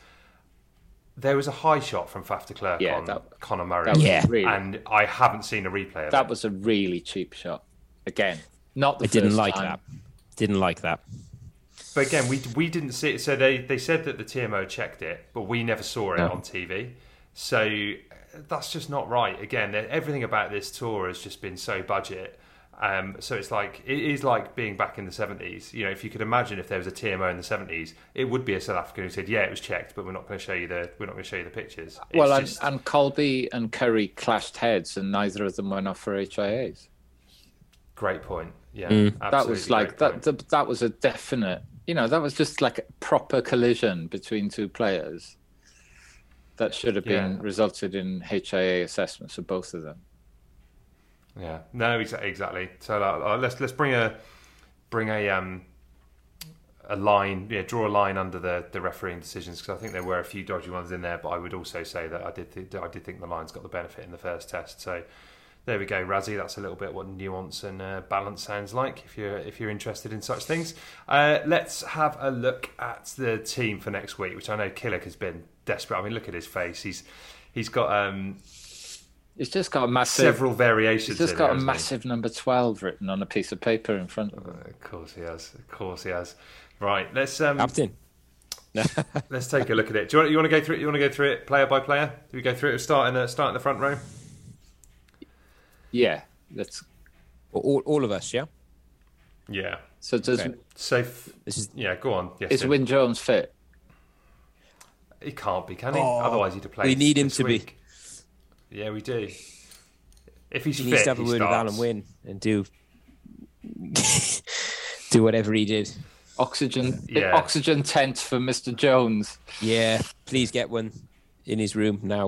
There was a high shot from Faf de Klerk yeah, on that, Conor Murray, yeah. really, and I haven't seen a replay of that it. was a really cheap shot. Again, not the I first didn't like time. that. Didn't like that. But again, we we didn't see it. So they, they said that the T M O checked it, but we never saw it no. on T V. So that's just not right. Again, everything about this tour has just been so budget. Um, so it's like it is like being back in the seventies. You know, if you could imagine if there was a T M O in the seventies, it would be a South African who said, "Yeah, it was checked, but we're not going to show you the we're not going to show you the pictures." It's well, and, just... and Colby and Curry clashed heads, and neither of them went off for H I As. Great point. Yeah, mm. that was like that. That, that was a definite. You know, that was just like a proper collision between two players. That should have been yeah. resulted in H I A assessments for both of them. Yeah, no, exactly. So uh, let's let's bring a bring a um a line, yeah, draw a line under the, the refereeing decisions, because I think there were a few dodgy ones in there. But I would also say that I did th- I did think the Lions got the benefit in the first test. So there we go, Razzie. That's a little bit what nuance and uh, balance sounds like. If you're if you're interested in such things, uh, let's have a look at the team for next week, which I know Killick has been desperate. I mean, look at his face. He's he's got. Um, It's just got a massive several variations. It's just got there, a massive he? number twelve written on a piece of paper in front of him. Uh, of course he has. Of course he has. Right, let's um, Captain. let's take a look at it. Do you want, you want to go through it? You want to go through it player by player? Do we go through it? Start in the start in the front row. Yeah, that's all. All of us, yeah. Yeah. So does okay. so? F- this is yeah. Go on. Yes. Is Tim. Wyn Jones fit? He can't be, can he? Oh, Otherwise, he'd have played. We need him to week. be. Yeah, we do. If he's he fit, needs to have a he word with starts. Alan Wynne and do do whatever he did. Oxygen, Yeah. oxygen tent for Mister Jones. Yeah, please get one in his room now.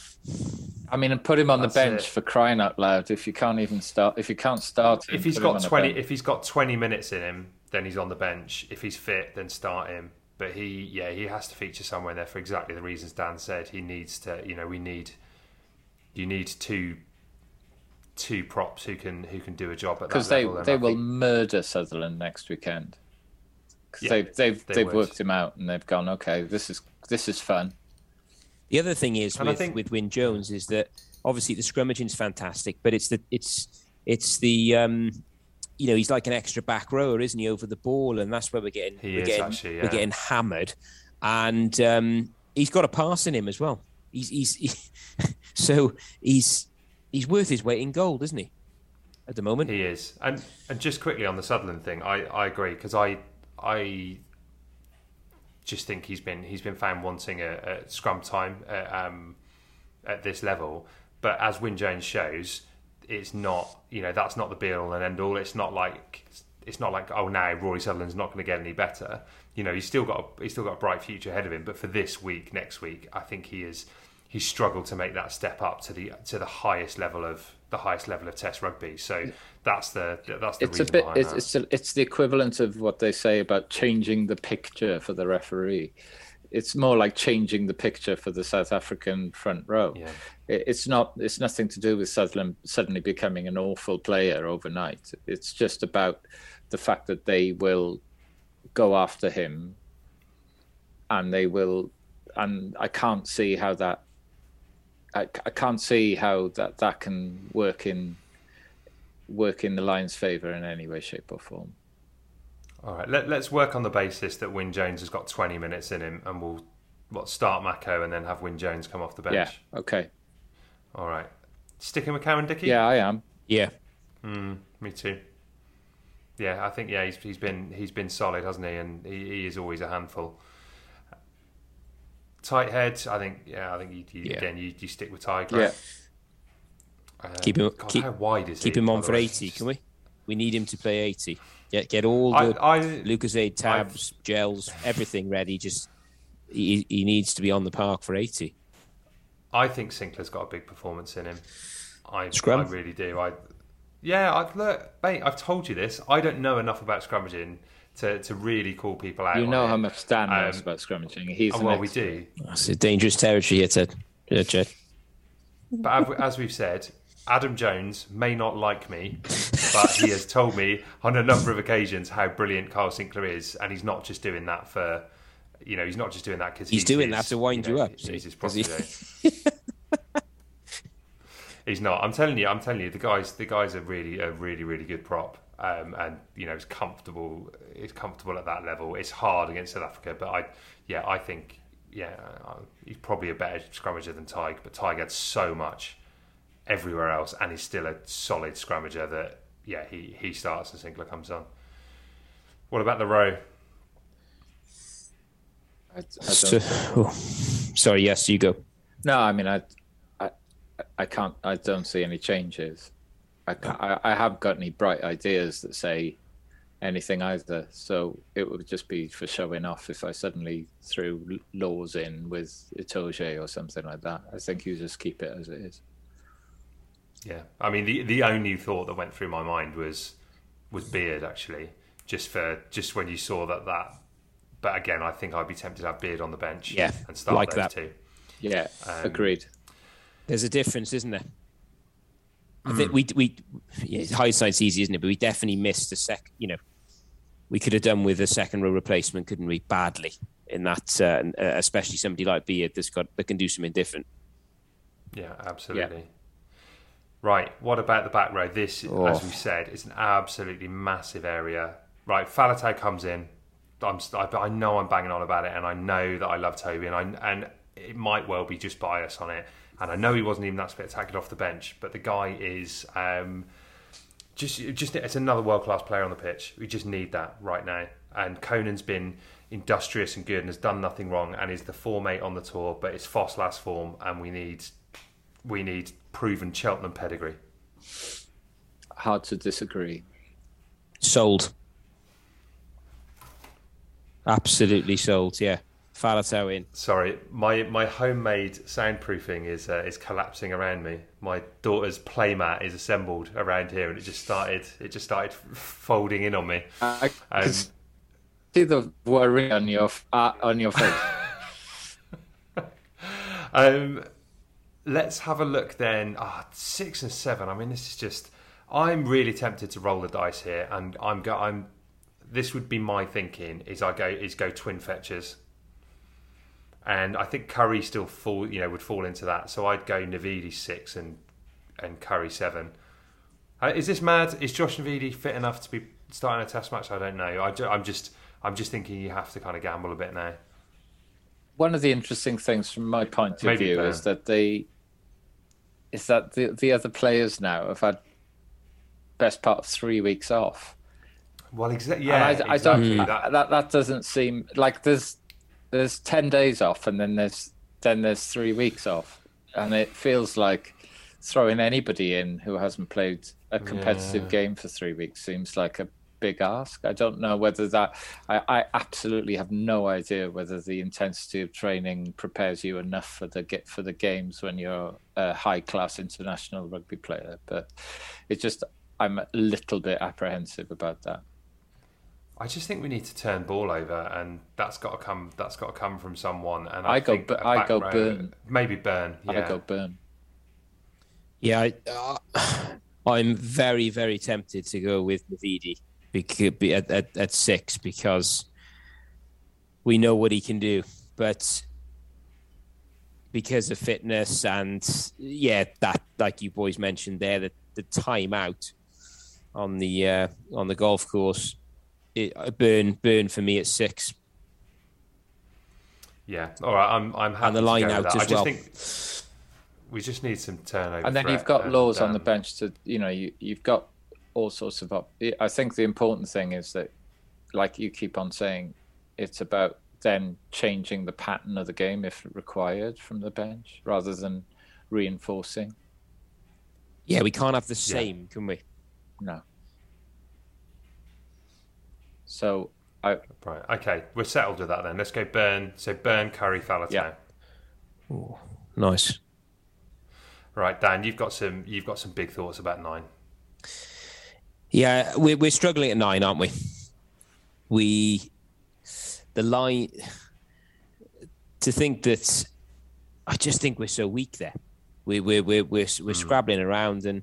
I mean, and put him on That's the bench it. for crying out loud. If you can't even start, if you can't start, him, If he's put him got on the twenty, bench. if he's got twenty minutes in him, then he's on the bench. If he's fit, then start him. But he, yeah, he has to feature somewhere in there for exactly the reasons Dan said. He needs to, you know, we need, you need two, two props who can who can do a job at that because they level. and they I will think- murder Sutherland next weekend. 'Cause Yeah, they, they've they they've would. worked him out and they've gone, okay, this is this is fun. The other thing is And I with, think- with Wyn Jones is that obviously the scrummaging's fantastic, but it's the it's it's the um, you know, he's like an extra back rower, isn't he, over the ball, and that's where we're getting He we're is, getting actually, yeah. we're getting hammered, and um, he's got a pass in him as well. He's he's he, so he's he's worth his weight in gold, isn't he? At the moment, He is, and and just quickly on the Sutherland thing, I, I agree because I I just think he's been he's been found wanting a, a scrum time at, um, at this level. But as Wyn Jones shows, it's not, you know, that's not the be all and end all. It's not like it's not like oh now Rory Sutherland's not going to get any better. You know, he's still got a, he's still got a bright future ahead of him. But for this week, next week, I think he is he's struggled to make that step up to the to the highest level of the highest level of Test rugby. So that's the that's the It's a reason bit. behind It's that. it's, a, it's the equivalent of what they say about changing the picture for the referee. It's more like changing the picture for the South African front row. Yeah. It, it's not. It's nothing to do with Sutherland suddenly becoming an awful player overnight. It's just about the fact that they will go after him, and they will. And I can't see how that. I, I can't see how that, that can work in work in the Lions' favour in any way, shape, or form. All right, let, let's work on the basis that Wyn Jones has got twenty minutes in him, and we'll what start Mako and then have Wyn Jones come off the bench. Yeah. Okay. All right, sticking with Cameron Dickey. Yeah, I am. yeah. Mm, me too. Yeah, I think yeah he's he's been he's been solid, hasn't he? And he, he is always a handful. Tight head, I think. Yeah, I think you, you, Yeah. again you, you stick with Tig. Yeah. Uh, Keep him- God, keep- how wide is Keep he? him on by the for way? eighty, can we? We need him to play eighty. Get get all I, the I, Lucozade tabs, gels, everything ready. Just he, he needs to be on the park for eighty. I think Sinclair's got a big performance in him. I, Scrum? I really do. I, yeah, I've look, mate. I've told you this. I don't know enough about scrummaging to, to really call people out. You on know it. how much Dan knows Um, about scrummaging. He's Oh, an well, we expert. do. That's a dangerous territory here, Ted. Yeah, Jed. But as- as we've said, Adam Jones may not like me, but he has told me on a number of occasions how brilliant Kyle Sinclair is, and he's not just doing that for, you know, he's not just doing that because He's doing that to wind you up, He's see? his 'Cause he- protege. He's not. I'm telling you. I'm telling you. The guys. The guys are really a really really good prop. Um, and you know, it's comfortable. It's comfortable at that level. It's hard against South Africa, but I, yeah, I think, yeah, uh, he's probably a better scrummager than Tig. But Tig had so much everywhere else, and he's still a solid scrummager. That yeah, he he starts and Sinclair comes on. What about the row? I, I So, don't, oh, sorry, yes, you go. no, I mean, I, I, I can't. I don't see any changes. I, can't, I, I haven't got any bright ideas that say anything either. So it would just be for showing off if I suddenly threw Laws in with Itoje or something like that. I think you just keep it as it is. Yeah, I mean, the the only thought that went through my mind was was Beard actually, just for just when you saw that that. But again, I think I'd be tempted to have Beard on the bench. Yeah, and start like those that. two. Yeah, Um, agreed. There's a difference, isn't there? I think we we yeah, hindsight's easy, isn't it? But we definitely missed a sec. You know, we could have done with a second row replacement, couldn't we? Badly in that, uh, and, uh, especially somebody like Beard that's got that can do something different. Yeah, absolutely. Right, what about the back row? This, Oh. as we said, is an absolutely massive area. Right, Falatau comes in. I'm, I, I know I'm banging on about it, and I know that I love Toby, and I and it might well be just bias on it. And I know he wasn't even that spectacular off the bench, but the guy is um, just just it's another world class player on the pitch. We just need that right now. And Conan's been industrious and good and has done nothing wrong, and is the form eight on the tour, but it's Foss last form, and we need we need proven Cheltenham pedigree. Hard to disagree. Sold. Absolutely sold. Yeah, Faletau in. Sorry, my, my homemade soundproofing is uh, is collapsing around me. My daughter's playmat is assembled around here, and it just started it just started folding in on me. I Um, can see the worry on your uh, on your face. Um, let's have a look then. Ah, six and seven. I mean, this is just. I'm really tempted to roll the dice here, and I'm go. I'm. This would be my thinking. Is I go is go twin fetchers, and I think Curry still fall. You know, would fall into that. So I'd go Navidi six and and Curry seven. Uh, is this mad? Is Josh Navidi fit enough to be starting a Test match? I don't know. I, ju- I'm just. I'm just thinking you have to kind of gamble a bit now. One of the interesting things from my point of Maybe view Burn. is that they is that the the other players now have had best part of three weeks off. Well, exa- And yeah, I, I exactly. don't That- that that doesn't seem like there's there's ten days off and then there's then there's three weeks off, and it feels like throwing anybody in who hasn't played a competitive Yeah. game for three weeks seems like a big ask. I don't know whether that I, I absolutely have no idea whether the intensity of training prepares you enough for the get for the games when you're a high class international rugby player. But it just I'm a little bit apprehensive about that. I just think we need to turn ball over, and that's got to come. That's got to come from someone. And I, I go think Bu- a I back go row- Burn. maybe Burn. Yeah, I go Burn. Yeah, I, uh, I'm very, very tempted to go with Navidi because, at, at, at six because we know what he can do. But because of fitness and, yeah, that, like you boys mentioned there, the, the time out on the uh, on the golf course, it, burn burn for me at six. yeah. All right, I'm. I'm happy And the to line go with out that. I as just well. think we just need some turnover. And then threat, you've got and, Laws on the um, bench to, you know, you, you've got all sorts of up. I think the important thing is that, like you keep on saying, it's about then changing the pattern of the game if required from the bench rather than reinforcing. Yeah, we can't have the same, can we? No. So I Right. Okay, we're settled with that then. Let's go Burn. So Burn, Curry, Faletau. Yeah. Ooh, nice. Right, Dan, you've got some. You've got some big thoughts about nine. Yeah, we're, we're struggling at nine, aren't we? We, the line, to think that, I just think we're so weak there. We, we're, we're, we're, we're scrabbling around, and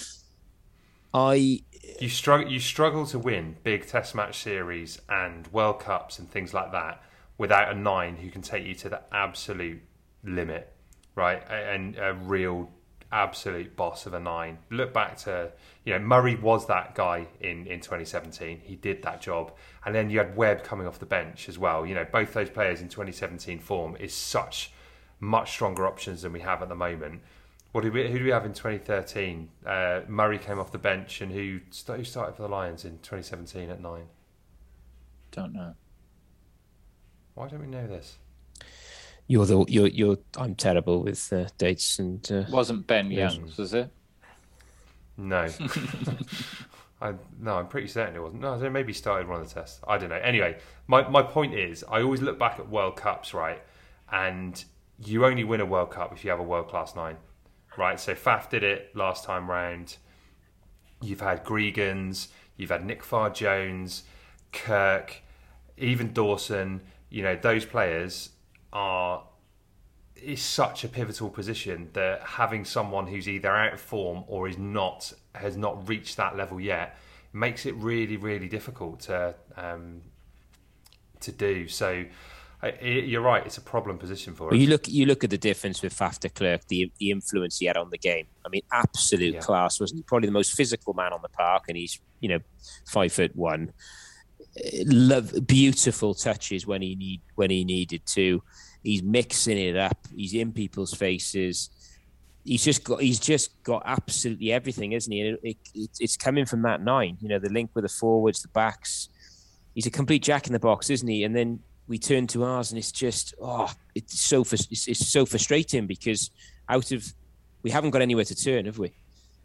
I, You struggle. You struggle to win big Test match series and World Cups and things like that without a nine who can take you to the absolute limit, right? And a real absolute boss of a nine. Look back to, you know, Murray was that guy in, in twenty seventeen. He did that job. And then you had Webb coming off the bench as well. You know, both those players in twenty seventeen form is such much stronger options than we have at the moment. What did we, who do we have in twenty thirteen? Uh, Murray came off the bench, and who, st- who started for the Lions in twenty seventeen at nine? don't know. Why don't we know this? you're the, you're, you're, I'm terrible with uh, dates and. Uh, Wasn't Ben Youngs, was it? No. I, no, I'm pretty certain it wasn't. No, they maybe started one of the tests. I don't know. Anyway, my, my point is, I always look back at World Cups, right? And you only win a World Cup if you have a world-class nine, right? So Faf did it last time round. You've had Gregans, you've had Nick Farr-Jones, Kirk, even Dawson. You know, those players are... is such a pivotal position that having someone who's either out of form or is not has not reached that level yet makes it really, really difficult to um, to do. So I, it, you're right; it's a problem position for us. Well, you look, you look at the difference with Faf de Klerk, the the influence he had on the game. I mean, absolute Yeah. class. Wasn't he? Probably the most physical man on the park, and he's, you know, five foot one. Love beautiful touches when he need when he needed to. He's mixing it up. He's in people's faces. He's just got he's just got absolutely everything, isn't he? And it, it, it's coming from that nine. You know, the link with the forwards, the backs. He's a complete jack in the box, isn't he? And then we turn to ours, and it's just oh, it's so it's, it's so frustrating because out of we haven't got anywhere to turn, have we?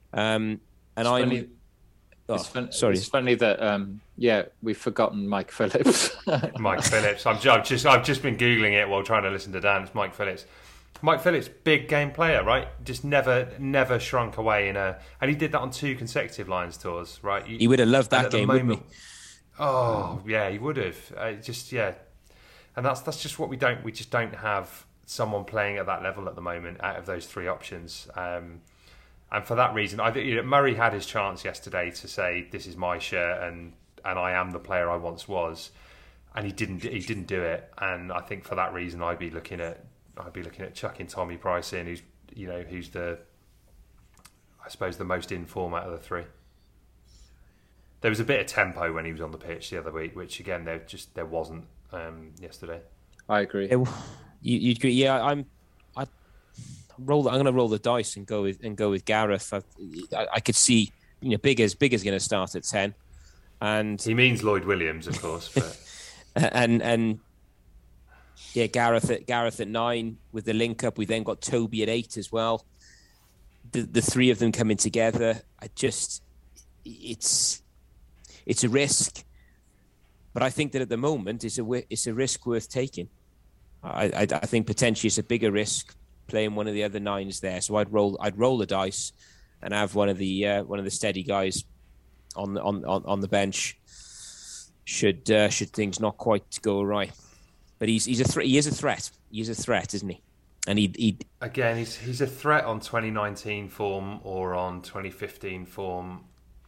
Um, and It's I'm. funny- Oh, It's, fun, sorry. it's funny that um, yeah, we've forgotten Mike Phillips. Mike Phillips. I'm ju- I've just I've just been googling it while trying to listen to Dan. It's Mike Phillips. Mike Phillips, big game player, right? Just never never shrunk away in a, and he did that on two consecutive Lions tours, right? He would have loved and that at the game, moment- wouldn't he? Oh yeah, he would have. Uh, just yeah, and that's that's just what we don't. We just don't have someone playing at that level at the moment out of those three options. Um, And for that reason, I think you know, Murray had his chance yesterday to say, "This is my shirt, and and I am the player I once was," and he didn't. He didn't do it. And I think for that reason, I'd be looking at I'd be looking at chucking Tommy Price in, who's you know who's the I suppose the most in form out of the three. There was a bit of tempo when he was on the pitch the other week, which again there just there wasn't um, yesterday. I agree. It, you, you agree? Yeah, I'm. I roll. I'm going to roll the dice and go with and go with Gareth. I, I, I could see you know Bigger's Bigger's going to start at ten, and He means Lloyd Williams, of course, but and and yeah, Gareth at Gareth at nine with the link up. We then got Toby at eight as well. The the three of them coming together. I just it's it's a risk, but I think that at the moment it's a wi- it's a risk worth taking. I, I I think potentially it's a bigger risk playing one of the other nines there. So I'd roll I'd roll the dice and have one of the uh, one of the steady guys on the on, on, on the bench should uh, should things not quite go right. But he's he's a thre- he is a threat. He is a threat, isn't he? And he he again, he's he's a threat on twenty nineteen form or on twenty fifteen form.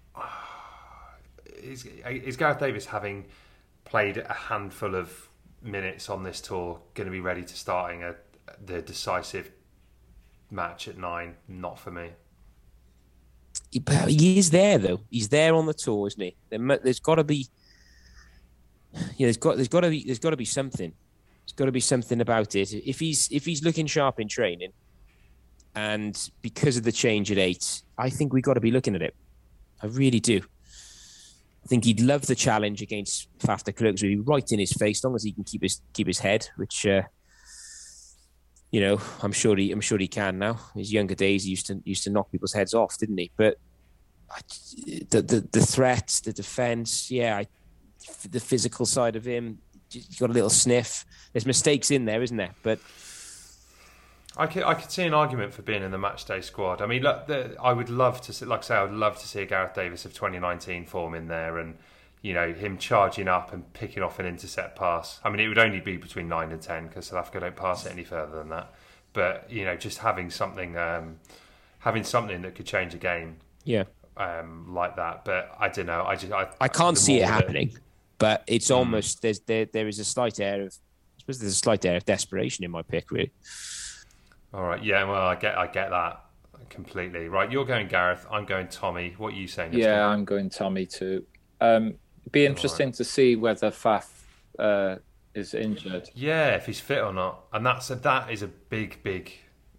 Is, is Gareth Davis, having played a handful of minutes on this tour, going to be ready to starting a the decisive match at nine? Not for me. he, he is there though. He's there on the tour, isn't he? There, there's got to be yeah. There's got there's got to be there's got to be something. There's got to be something about it. If he's if he's looking sharp in training, and because of the change at eight, I think we got to be looking at it. I really do. I think he'd love the challenge against Faf de Klerk. He'd be right in his face, as long as he can keep his keep his head, which uh, you know, I'm sure he I'm sure he can now. His younger days, he used to used to knock people's heads off, didn't he? But the the, the threat, the defence, yeah, I, the physical side of him, he's got a little sniff. There's mistakes in there, isn't there? But I could I could see an argument for being in the matchday squad. I mean, look, the, I would love to see, like I say, I would love to see a Gareth Davis of twenty nineteen form in there, and you know him charging up and picking off an intercept pass. I mean, it would only be between nine and ten because South Africa don't pass it any further than that. But you know, just having something, um, having something that could change a game, yeah, um, like that. But I don't know. I just I, I can't the see it more that- happening. But it's almost there's there there is a slight air of I suppose there's a slight air of desperation in my pick, really. All right, yeah, well, I get I get that completely. Right, you're going Gareth, I'm going Tommy. What are you saying? Yeah, I'm going Tommy too. Um, it'd be interesting to see whether Faf uh, is injured. Yeah, if he's fit or not, and that's a, that is a big, big,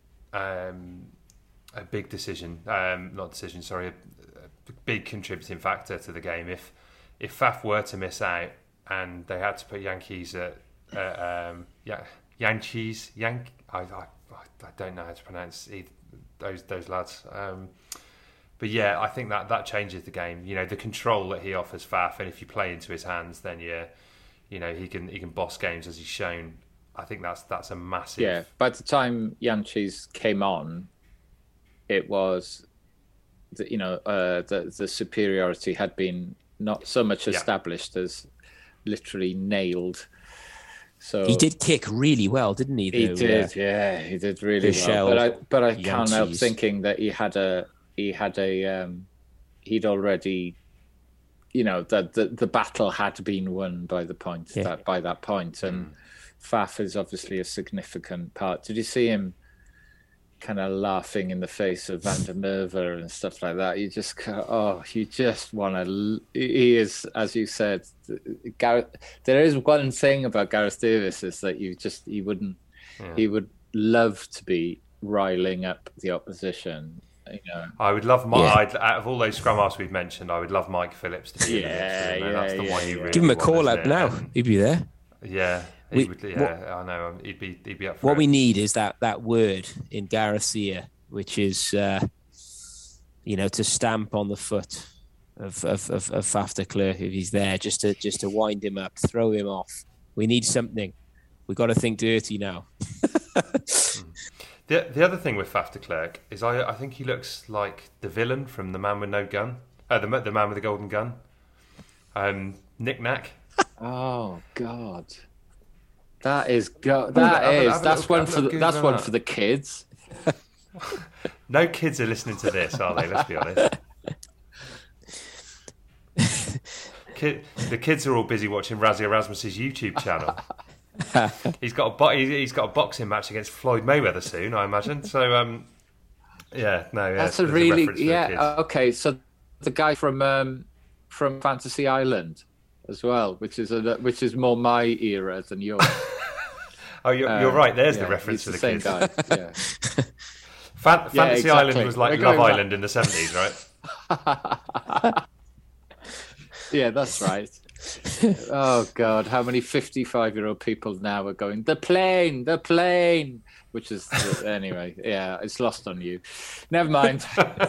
um, a big decision. Um, not decision, sorry, a, a big contributing factor to the game. If if Faf were to miss out and they had to put Yankees at uh, um, yeah, Yankees, Yank, I, I I don't know how to pronounce either, those those lads. Um, but yeah, I think that, that changes the game. You know, the control that he offers Faf, and if you play into his hands, then yeah, you know he can he can boss games as he's shown. I think that's that's a massive. Yeah, by the time Yanchis came on, it was, the, you know, uh, the the superiority had been not so much established yeah. as literally nailed. So he did kick really well, didn't he? He though? did, yeah, he did really Michel, well. But I, but I can't help Yankees. thinking that he had a, he had a, um, he'd already, you know, that the, the battle had been won by the point Yeah. that by that point, and Mm. Faf is obviously a significant part. Did you see him kind of laughing in the face of Van der Merwe and stuff like that? You just, go, oh, you just want to. He is, as you said, Gareth. There is one thing about Gareth Davis is that you just he wouldn't. Yeah. He would love to be riling up the opposition. You know. I would love Mike. Yeah. I'd, out of all those scrum halves we've mentioned, I would love Mike Phillips to be in the mix. Yeah, You know, yeah, that's the yeah, one you yeah. really Give him a want, call isn't out it? now. And, He'd be there. yeah, he We- would, yeah, I know. He'd be he'd be up for What it. we need is that that word in Gareth's ear, which is uh, you know, to stamp on the foot of of of, of Faf de Klerk if he's there, just to just to wind him up, throw him off. We need something. We got to think dirty now. The the other thing with Faf de Klerk is I I think he looks like the villain from The Man with No Gun, uh, the the Man with the Golden Gun, um, Nick Nack. Oh God, that is go- that have a- is have a that's little- one have a for the, little that's Google one that. for the kids. No kids are listening to this, are they? Let's be honest. Kid, the kids are all busy watching Razzie Erasmus's YouTube channel. He's got a bo- he's got a boxing match against Floyd Mayweather soon, I imagine. So, um, yeah, no, yeah, That's a there's really reference for the kids. yeah. Okay, so the guy from um, from Fantasy Island as well, which is a which is more my era than yours. Oh, you're, Um, you're right. There's yeah, the reference he's for the, the same kids. guy. Yeah. Fan- Yeah, Fantasy exactly. Island was like We're Love going back. Island in the seventies, right? Yeah, that's right. Oh God, how many fifty-five-year-old people now are going the plane, the plane? Which is anyway, yeah, it's lost on you. Never mind.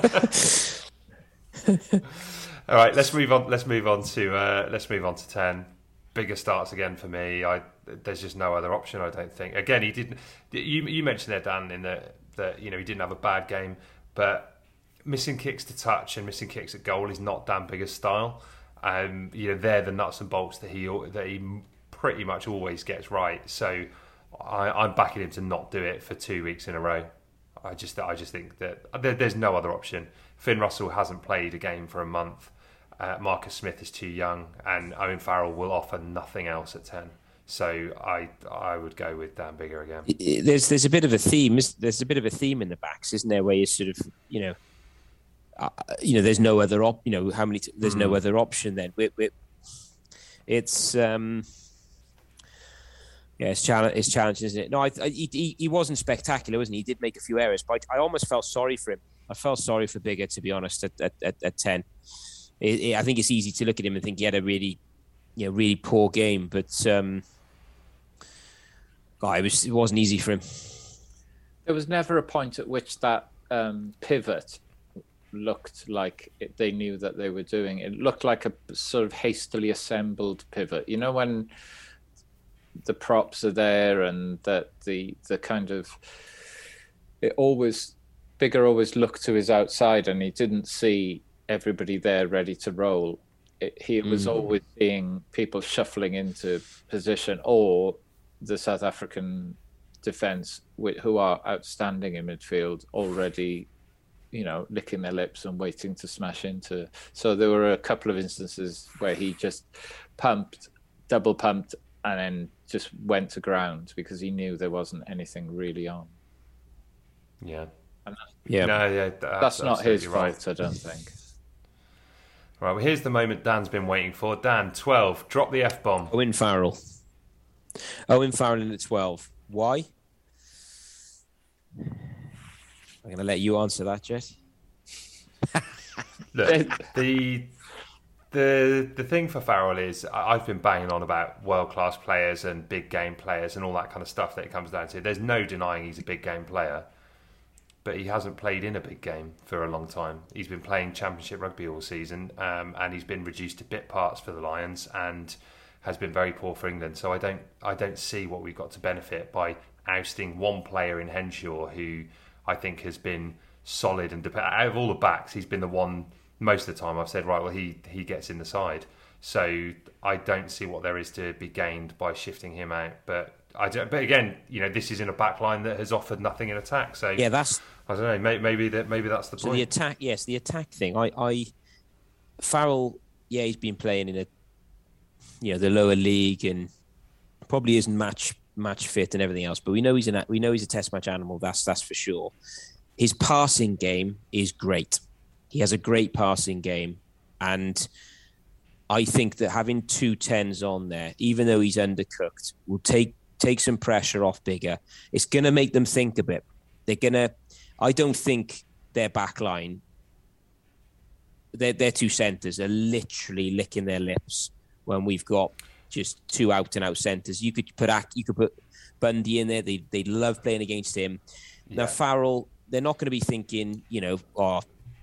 All right, let's move on. Let's move on to uh, let's move on to ten. Bigger starts again for me. I there's just no other option. I don't think. Again, he didn't. You you mentioned there, Dan, in that that you know he didn't have a bad game, but missing kicks to touch and missing kicks at goal is not Dan Bigger's style. Um, you know they're the nuts and bolts that he that he pretty much always gets right. So I, I'm backing him to not do it for two weeks in a row. I just I just think that there, there's no other option. Finn Russell hasn't played a game for a month. Uh, Marcus Smith is too young, and Owen Farrell will offer nothing else at ten. So I I would go with Dan Bigger again. There's there's a bit of a theme. There's a bit of a theme in the backs, isn't there? Where you sort of you know, uh, you know, there's no other op. You know, how many? T- there's mm. no other option. Then we, we, it's um, yeah, it's challenge. It's challenging, isn't it? No, I, I, he he wasn't spectacular, wasn't he? He did make a few errors, but I, I almost felt sorry for him. I felt sorry for Bigger, to be honest. At at at, at ten, it, it, I think it's easy to look at him and think he had a really, you know, really poor game, but um, God, it was it wasn't easy for him. There was never a point at which that um, pivot looked like it, they knew that they were doing it. It looked like a sort of hastily assembled pivot. You know, when the props are there and that the the kind of it always Bigger always looked to his outside and he didn't see everybody there ready to roll. It, he was mm. always seeing people shuffling into position, or the South African defence, who are outstanding in midfield, already, you know, licking their lips and waiting to smash into. So there were a couple of instances where he just pumped, double pumped, and then just went to ground because he knew there wasn't anything really on. Yeah. And that's, yeah. No, yeah, that's, that's not his right. fault, I don't think. Right, well, here's the moment Dan's been waiting for. Dan, twelve, drop the F-bomb. Owen Farrell. Owen Farrell in at twelve. Why? I'm going to let you answer that, Jet. Look, the the the thing for Farrell is I've been banging on about world-class players and big game players and all that kind of stuff that it comes down to. There's no denying he's a big game player, but he hasn't played in a big game for a long time. He's been playing Championship rugby all season, um, and he's been reduced to bit parts for the Lions and has been very poor for England. So I don't I don't see what we've got to benefit by ousting one player in Henshaw who I think has been solid and dep- out of all the backs, he's been the one most of the time I've said, right, well, he he gets in the side. So I don't see what there is to be gained by shifting him out. But I don't, but again, you know, this is in a back line that has offered nothing in attack. So yeah, that's I don't know. Maybe, maybe that maybe that's the so point. the attack. Yes, the attack thing. I, I Farrell. Yeah, he's been playing in a you know the lower league and probably isn't match match fit and everything else. But we know he's an we know he's a test match animal. That's that's for sure. His passing game is great. He has a great passing game, and I think that having two tens on there, even though he's undercooked, will take take some pressure off Bigger. It's going to make them think a bit. They're going to... I don't think their back line, their, their two centres are literally licking their lips when we've got just two out-and-out centres. You could put you could put Bundy in there. They they love playing against him. Yeah. Now, Farrell, they're not going to be thinking, you know, oh,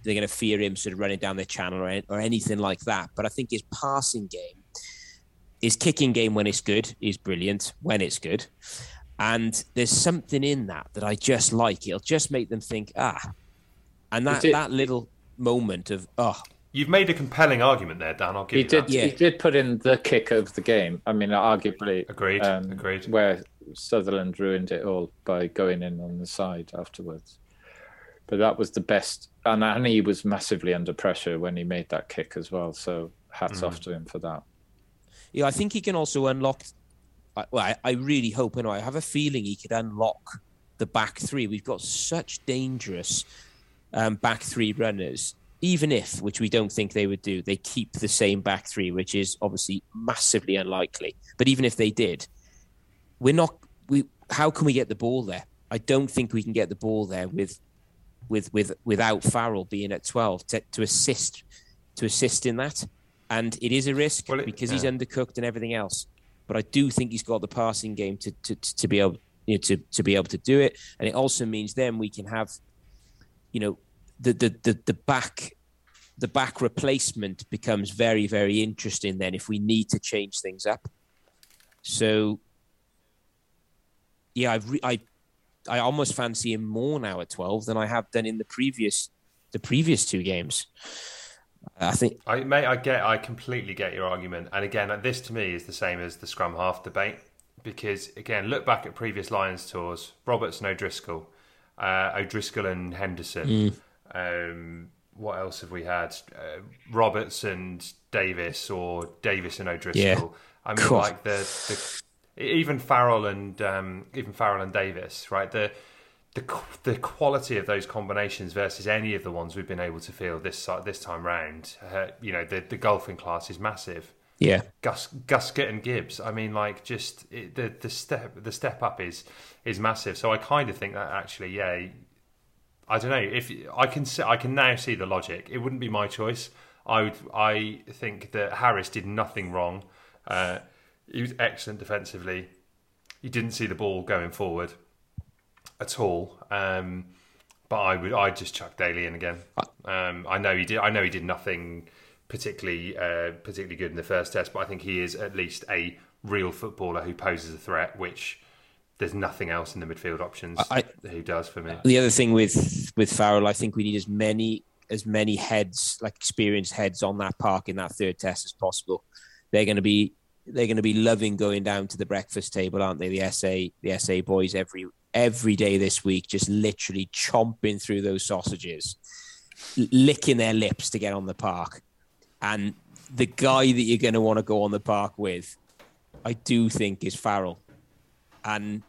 they're going to fear him sort of running down their channel or, or anything like that. But I think his passing game, his kicking game when it's good is brilliant when it's good. And there's something in that that I just like. It'll just make them think, ah. And that, did, that little moment of, oh. You've made a compelling argument there, Dan. I'll give he you did, that. yeah. He did put in the kick of the game. I mean, arguably. Agreed, um, agreed. Where Sutherland ruined it all by going in on the side afterwards. But that was the best. And, and he was massively under pressure when he made that kick as well. So hats mm. off to him for that. Yeah, I think he can also unlock. Well, I, I really hope, and I have a feeling he could unlock the back three. We've got such dangerous um, back three runners. Even if, which we don't think they would do, they keep the same back three, which is obviously massively unlikely. But even if they did, we're not. We how can we get the ball there? I don't think we can get the ball there with, with, with without Farrell being at twelve to, to assist, to assist in that. And it is a risk well, it, because yeah. he's undercooked and everything else. But I do think he's got the passing game to to, to be able you know, to to be able to do it. And it also means then we can have, you know, the the the, the back the back replacement becomes very very interesting. Then if we need to change things up, so yeah, I've re- I I almost fancy him more now at twelve than I have done in the previous the previous two games. I think, I mate, I get, I completely get your argument, and again, this to me is the same as the scrum half debate because again, look back at previous Lions tours: Roberts and O'Driscoll, uh, O'Driscoll and Henderson. Mm. Um, what else have we had? Uh, Roberts and Davis, or Davis and O'Driscoll. Yeah. I mean, cool. like the, the even Farrell and um, even Farrell and Davis, right? The The, the quality of those combinations versus any of the ones we've been able to field this this time round, uh, you know, the, the golfing class is massive. Yeah, Gus, Guscott and Gibbs. I mean, like, just it, the the step the step up is is massive. So I kind of think that actually, yeah, I don't know if I can see, I can now see the logic. It wouldn't be my choice. I would I think that Harris did nothing wrong. Uh, he was excellent defensively. He didn't see the ball going forward at all, um, but I would I just chuck Daly in again. Um, I know he did. I know he did nothing particularly uh, particularly good in the first test, but I think he is at least a real footballer who poses a threat. Which there's nothing else in the midfield options I, who does for me. The other thing with with Farrell, I think we need as many as many heads, like experienced heads, on that park in that third test as possible. They're going to be they're going to be loving going down to the breakfast table, aren't they? The S A the S A boys every. every day this week, just literally chomping through those sausages, licking their lips to get on the park. And the guy that you're going to want to go on the park with, I do think, is Farrell. And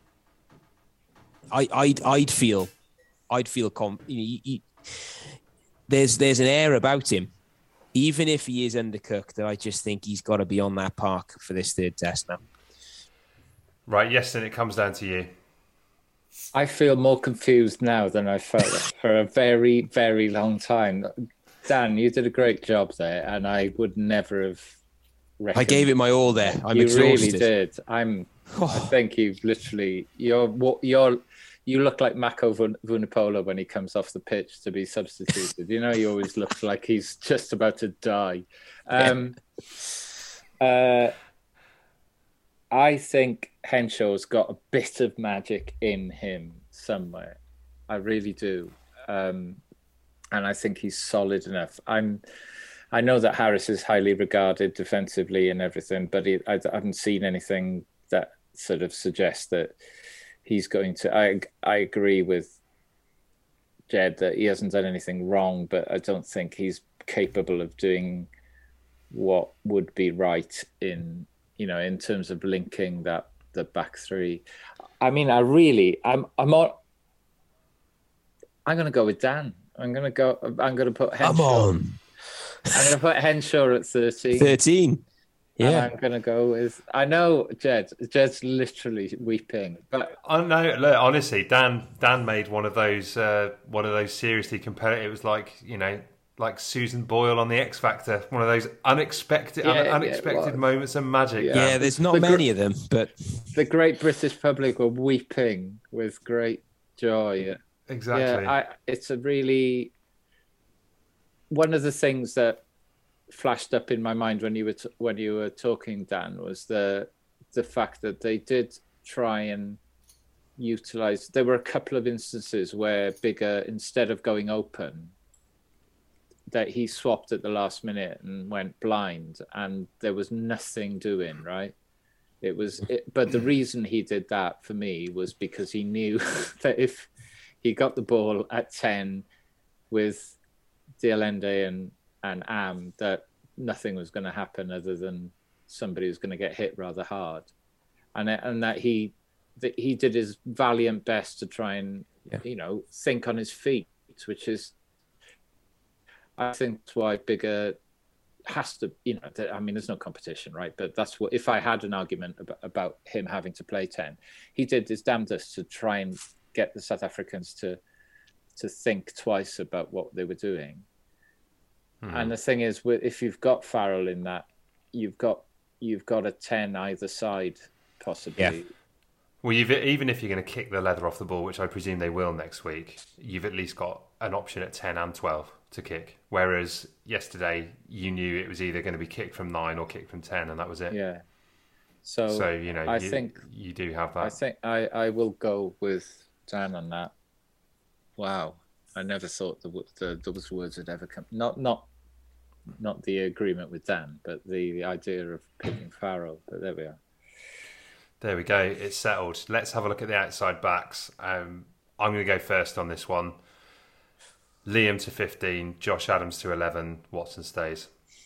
I, I'd, I'd feel, I'd feel, com- you know, you, you, there's, there's an air about him, even if he is undercooked, that I just think he's got to be on that park for this third test now. Right, yes, and it comes down to you. I feel more confused now than I felt for a very, very long time. Dan, you did a great job there, and I would never have reckoned. I gave it my all there. I'm you exhausted. really did. I'm. I think you've literally. You're. You're. You look like Mako Vunipola when he comes off the pitch to be substituted. You know, he always looks like he's just about to die. Um, uh, I think Henshaw's got a bit of magic in him somewhere. I really do. Um, and I think he's solid enough. I'm, I know that Harris is highly regarded defensively and everything, but he, I, I haven't seen anything that sort of suggests that he's going to... I, I agree with Jed that he hasn't done anything wrong, but I don't think he's capable of doing what would be right in... you know, in terms of linking that the back three. I mean, I really, I'm, I'm on. I'm going to go with Dan. I'm going to go. I'm going to put Henshaw. Come on. I'm going to put Henshaw at thirteen. Thirteen. Yeah. And I'm going to go with. I know Jed. Jed's literally weeping, but I know. Look, honestly, Dan. Dan made one of those. Uh, one of those seriously competitive. It was like, you know, like Susan Boyle on the X Factor. One of those unexpected, yeah, un- yeah, unexpected moments of magic. Yeah, yeah there's not the many gr- of them, but the great British public were weeping with great joy. Exactly. Yeah, I, it's a really. one of the things that flashed up in my mind when you were t- when you were talking, Dan, was the the fact that they did try and utilize. There were a couple of instances where Biggar, instead of going open, that he swapped at the last minute and went blind, and there was nothing doing, right? It was, it, but the reason he did that for me was because he knew that if he got the ball at ten with De Allende and, and Am, that nothing was going to happen other than somebody was going to get hit rather hard. And, and that he, that he did his valiant best to try and, yeah. you know, think on his feet, which is, I think that's why Biggar has to, you know, I mean, there's no competition, right? But that's what, if I had an argument about, about him having to play ten, he did his damnedest to try and get the South Africans to to think twice about what they were doing. Hmm. And the thing is, if you've got Farrell in that, you've got you've got a ten either side, possibly. Yeah. Well, you've, even if you're going to kick the leather off the ball, which I presume they will next week, you've at least got an option at ten and twelve to kick. Whereas yesterday, you knew it was either going to be kicked from nine or kicked from ten, and that was it. Yeah. So, so you know, I you, think you do have that. I think I, I will go with Dan on that. Wow, I never thought the, the those words had ever come. Not not not the agreement with Dan, but the, the idea of picking Farrell. But there we are. There we go. It's settled. Let's have a look at the outside backs. Um, I'm going to go first on this one. Liam to fifteen, Josh Adams to eleven, Watson stays.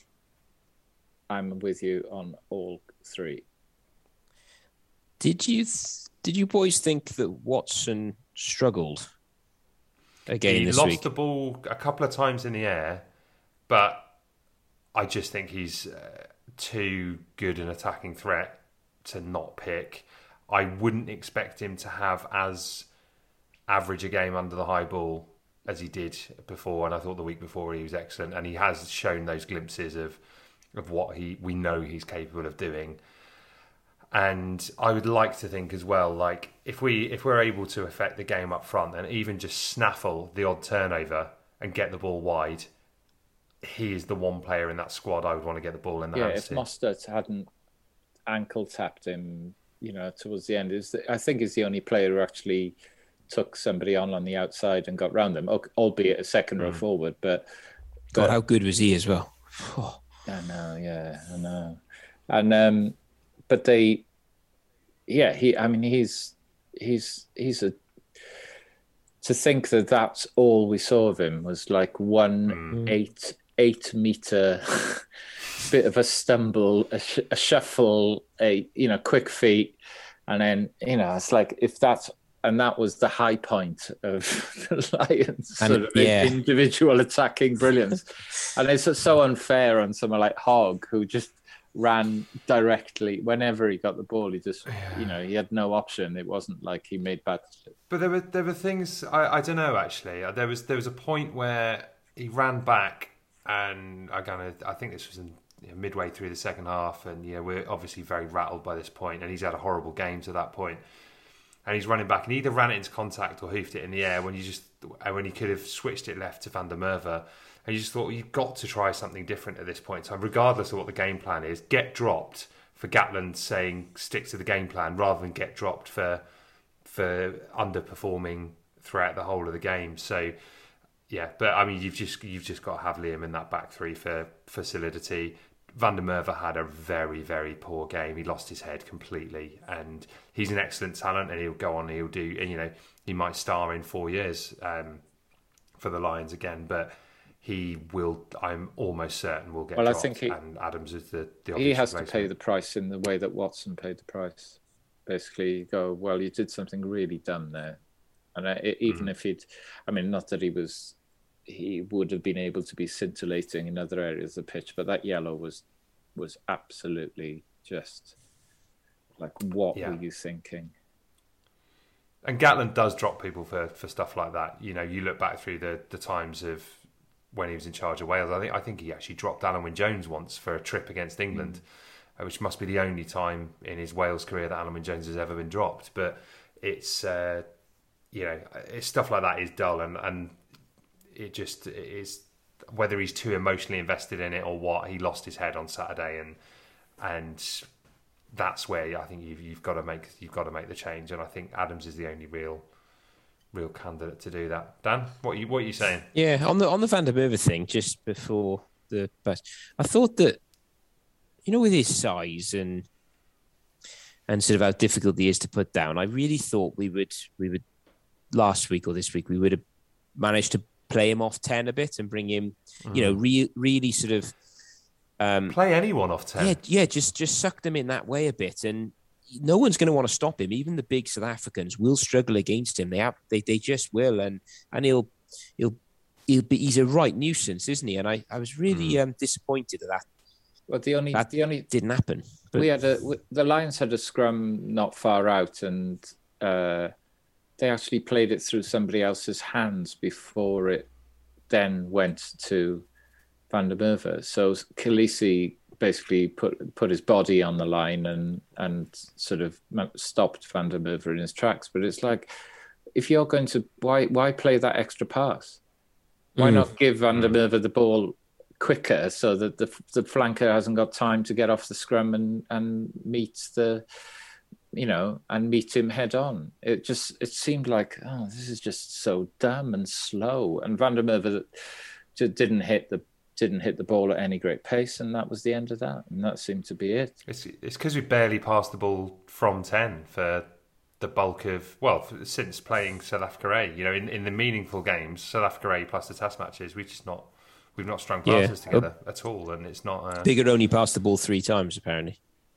I'm with you on all three. Did you th- did you boys think that Watson struggled again he this lost week? the ball a couple of times in the air, but I just think he's uh, too good an attacking threat to not pick. I wouldn't expect him to have as average a game under the high ball as he did before, and I thought the week before he was excellent, and he has shown those glimpses of of what he we know he's capable of doing. And I would like to think as well, like if we if we're able to affect the game up front and even just snaffle the odd turnover and get the ball wide, he is the one player in that squad I would want to get the ball in the yeah, hands if to. Mostert hadn't ankle tapped him, you know, towards the end, is I think he's the only player who actually took somebody on on the outside and got round them, albeit a second row mm. forward. But, God, but how good was he as well? Oh. I know, yeah, I know. And um, but they, yeah, he. I mean, he's he's he's a. To think that that's all we saw of him was like one mm. eight eight meter, bit of a stumble, a, sh- a shuffle, a you know quick feet, and then you know it's like if that's. And that was the high point of the Lions' sort and, of yeah. individual attacking brilliance. And it's so unfair on someone like Hogg, who just ran directly. Whenever he got the ball, he just, yeah. you know, he had no option. It wasn't like he made bad. But there were there were things, I, I don't know, actually. There was there was a point where he ran back, and I, kind of, I think this was in, you know, midway through the second half, and you know, we're obviously very rattled by this point, and he's had a horrible game to that point. And he's running back, and he either ran it into contact or hoofed it in the air when you just when he could have switched it left to Van der Merwe. And you just thought, you've got to try something different at this point in time, regardless of what the game plan is. Get dropped for Gatland saying stick to the game plan, rather than get dropped for for underperforming throughout the whole of the game. So yeah, but I mean, you've just you've just got to have Liam in that back three for for solidity. Van der Merwe had a very, very poor game. He lost his head completely, and he's an excellent talent, and he'll go on, he'll do, and you know, he might star in four years um, for the Lions again, but he will, I'm almost certain, will get well, dropped, I think he, and Adams is the, the He has to pay the price in the way that Watson paid the price. Basically, you go, well, you did something really dumb there. And I, even mm. if he'd, I mean, not that he was, he would have been able to be scintillating in other areas of the pitch, but that yellow was was absolutely just like, what yeah. were you thinking? And Gatland does drop people for, for stuff like that. You know, you look back through the, the times of when he was in charge of Wales. I think I think he actually dropped Alan Wynne-Jones once for a trip against England, mm. which must be the only time in his Wales career that Alan Wynne-Jones has ever been dropped. But it's uh, you know, it's stuff like that is dull, and and it just it is whether he's too emotionally invested in it or what, he lost his head on Saturday, and and that's where I think you've you've got to make you've got to make the change. And I think Adams is the only real real candidate to do that. Dan, what are you what are you saying? Yeah, on the on the Van der Merwe thing, just before the best, I thought that, you know, with his size and and sort of how difficult he is to put down, I really thought we would we would last week or this week we would have managed to play him off ten a bit and bring him, mm. you know, re- really sort of um, play anyone off ten. Yeah, yeah, just just suck them in that way a bit, and no one's going to want to stop him. Even the big South Africans will struggle against him. They have, they they just will, and and he'll he'll he'll be he's a right nuisance, isn't he? And I, I was really mm. um, disappointed at that. Well, the only that the only didn't happen. But we had a the Lions had a scrum not far out, and uh, they actually played it through somebody else's hands before it then went to Van der Merwe. So Khaleesi basically put put his body on the line and and sort of stopped Van der Merwe in his tracks. But it's like, if you're going to, why why play that extra pass? Why mm. not give Van der Merwe the ball quicker so that the the flanker hasn't got time to get off the scrum and and meet the, you know, and meet him head on? It just it seemed like, oh, this is just so dumb and slow. And Van der Merwe didn't hit the didn't hit the ball at any great pace, and that was the end of that. And that seemed to be it. It's it's because we barely passed the ball from ten for the bulk of, well, since playing South Africa A. You know, in, in the meaningful games, South Africa A plus the Test matches, we just not we've not strung passes yeah. together oh. at all, and it's not. Uh... Bigger only passed the ball three times apparently.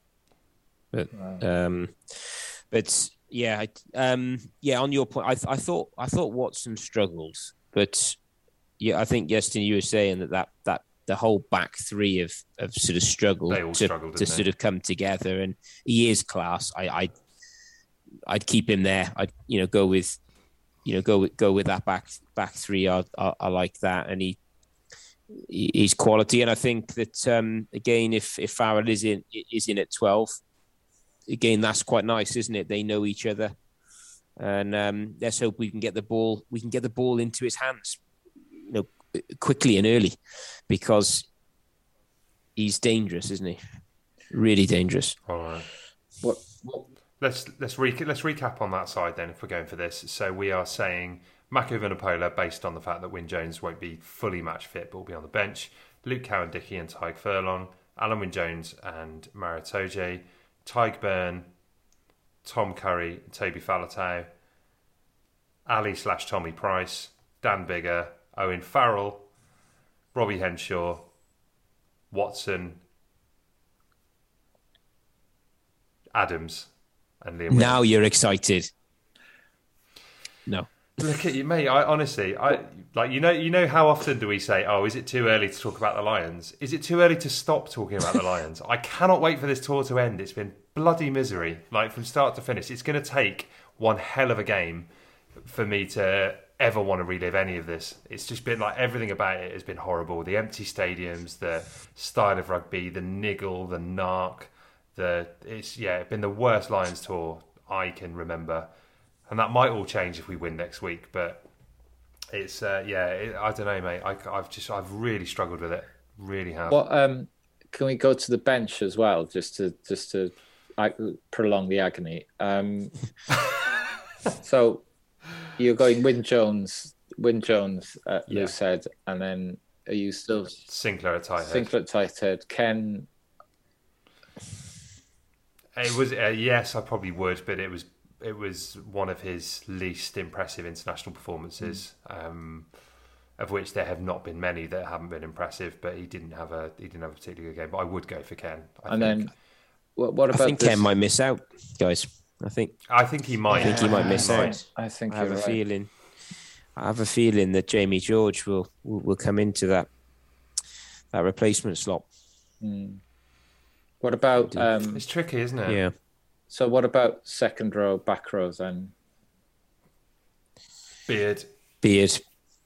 But wow. um, but yeah, um, yeah. On your point, I I thought I thought Watson struggled, but yeah, I think Justin, you were saying that that, that the whole back three of of sort of struggled they all to, struggled, to sort of come together, and he is class. I I I'd keep him there. I'd you know go with you know go with go with that back back three. I I, I like that, and he. He's quality, and I think that um, again, if if Farrell is in is in at twelve, again that's quite nice, isn't it? They know each other, and um, let's hope we can get the ball. We can get the ball into his hands, you know, quickly and early, because he's dangerous, isn't he? Really dangerous. All right. What? what? Let's let's re- let's recap on that side then. If we're going for this, so we are saying Mako Vunipola, based on the fact that Wyn Jones won't be fully match fit but will be on the bench. Luke Cowan-Dickie and Tyg Furlong. Alan Wyn-Jones and Maro Itoje. Tyg Byrne, Tom Curry, Toby Faletau. Ali slash Tommy Price. Dan Biggar, Owen Farrell, Robbie Henshaw, Watson, Adams, and Liam. Now you're excited. No. Look at you, mate. I honestly, I like you know, you know how often do we say, "Oh, is it too early to talk about the Lions? Is it too early to stop talking about the Lions?" I cannot wait for this tour to end. It's been bloody misery, like from start to finish. It's going to take one hell of a game for me to ever want to relive any of this. It's just been like everything about it has been horrible. The empty stadiums, the style of rugby, the niggle, the narc, the it's yeah, it's been the worst Lions tour I can remember. And that might all change if we win next week, but it's uh, yeah. It, I don't know, mate. I, I've just I've really struggled with it. Really have. Well, um, can we go to the bench as well, just to just to I, prolong the agony? Um, so you're going Wyn Jones, Wyn Jones at yeah. loose head, and then are you still Sinclair at tight head? Sinclair at tight head. Ken. It was uh, yes, I probably would, but it was. It was one of his least impressive international performances, mm. um, of which there have not been many that haven't been impressive. But he didn't have a he didn't have a particularly good game. But I would go for Ken. I and think. then, what, what about? I think this? Ken might miss out, guys. I think. I think he might. I think he might miss yeah, out. I think I have a right. feeling. I have a feeling that Jamie George will will, will come into that that replacement slot. Mm. What about? Um, it's tricky, isn't it? Yeah. So what about second row, back row then? Beard. Beard.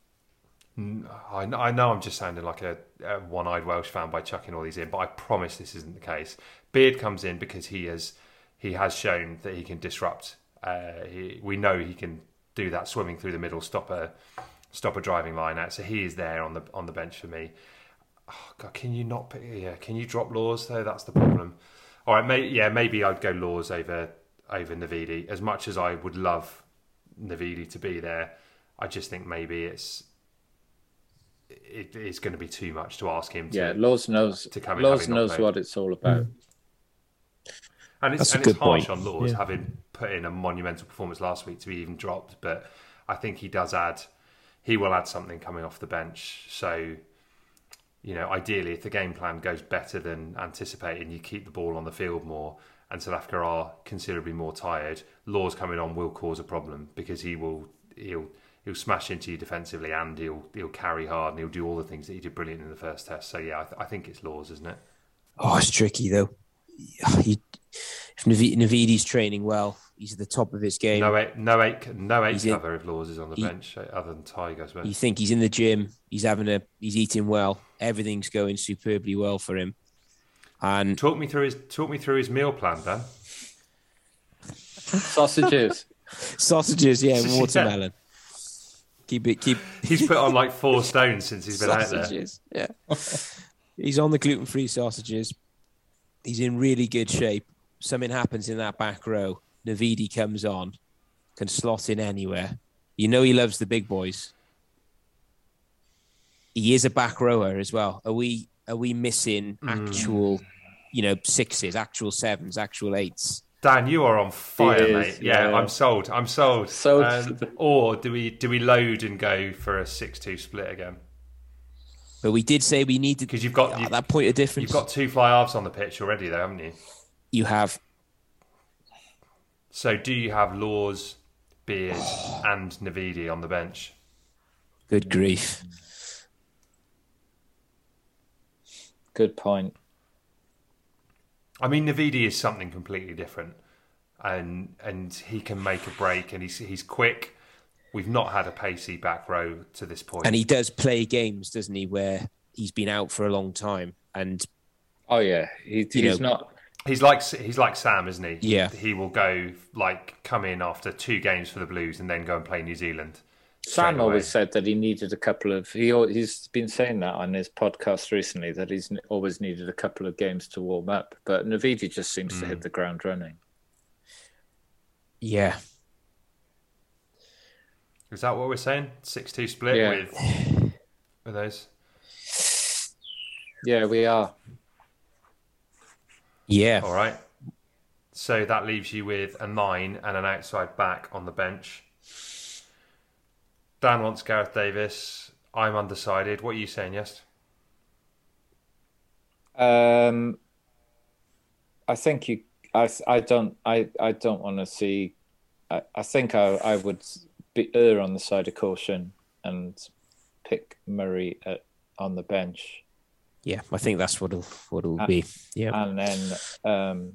I know, I know I'm just sounding like a, a one-eyed Welsh fan by chucking all these in, but I promise this isn't the case. Beard comes in because he has he has shown that he can disrupt. Uh, he, we know he can do that, swimming through the middle, stop a stop a driving line out. So he is there on the on the bench for me. Oh God, can you not? Yeah, can you drop Laws though? That's the problem. All right, may, yeah, maybe I'd go Laws over over Navidi. As much as I would love Navidi to be there, I just think maybe it's it is going to be too much to ask him. To, yeah, Laws knows to come in. Laws knows what it's all about. Mm. And it's, That's a and it's good harsh point. on Laws Yeah. having put in a monumental performance last week to be even dropped, but I think he does add, he will add something coming off the bench. So, you know, ideally, if the game plan goes better than anticipated and you keep the ball on the field more and South Africa are considerably more tired, Laws coming on will cause a problem because he will he'll he'll smash into you defensively and he'll he'll carry hard and he'll do all the things that he did brilliant in the first test. So yeah, I, th- I think it's Laws, isn't it? Oh, it's tricky though. He, if Nav- Navidi's training well, he's at the top of his game. No eight, no eight, no eight He's in- cover if Laws is on the he- bench, other than Tiger, I suppose. You think he's in the gym, he's having a, he's eating well, everything's going superbly well for him. And Talk me through his talk me through his meal plan, Dan. Sausages. sausages, yeah, and watermelon. Keep it, keep He's put on like four stones since he's been out there. sausages. Yeah, he's on the gluten-free sausages. He's in really good shape. Something happens in that back row. Navidi comes on, can slot in anywhere. You know he loves the big boys. He is a back rower as well. Are we are we missing actual, mm. you know, sixes, actual sevens, actual eights? Dan, you are on fire, is, mate. Yeah, yeah. I'm sold. I'm sold. Sold. Um, or do we do we load and go for a six two split again? But we did say we needed Because you've got at you've, that point of difference. You've got two fly halves on the pitch already, though, haven't you? You have. So do you have Laws, Beard, and Navidi on the bench? Good grief. Good point. I mean, Navidi is something completely different, and and he can make a break, and he's he's quick. We've not had a pacey back row to this point, And he does play games, doesn't he, where he's been out for a long time, and Oh yeah, he, he's know, not. he's like he's like Sam, isn't he? Yeah. he will go like come in after two games for the Blues and then go and play New Zealand. Sam straight always away. said that he needed a couple of. He al- he's been saying that on his podcast recently that he's n- always needed a couple of games to warm up. But Navidi just seems Mm. to hit the ground running. yeah, Is that what we're saying? six two split Yeah. with with those. Yeah, we are. yeah. All right. So that leaves you with a nine and an outside back on the bench. Dan wants Gareth Davis. I'm undecided. What are you saying, Yes? Um, I think you. I. I don't. I. I don't want to see. I. I think I. I would be err on the side of caution and pick Murray at, on the bench, Yeah, I think that's what it'll what it'll Uh, be. Yeah, and then. Um,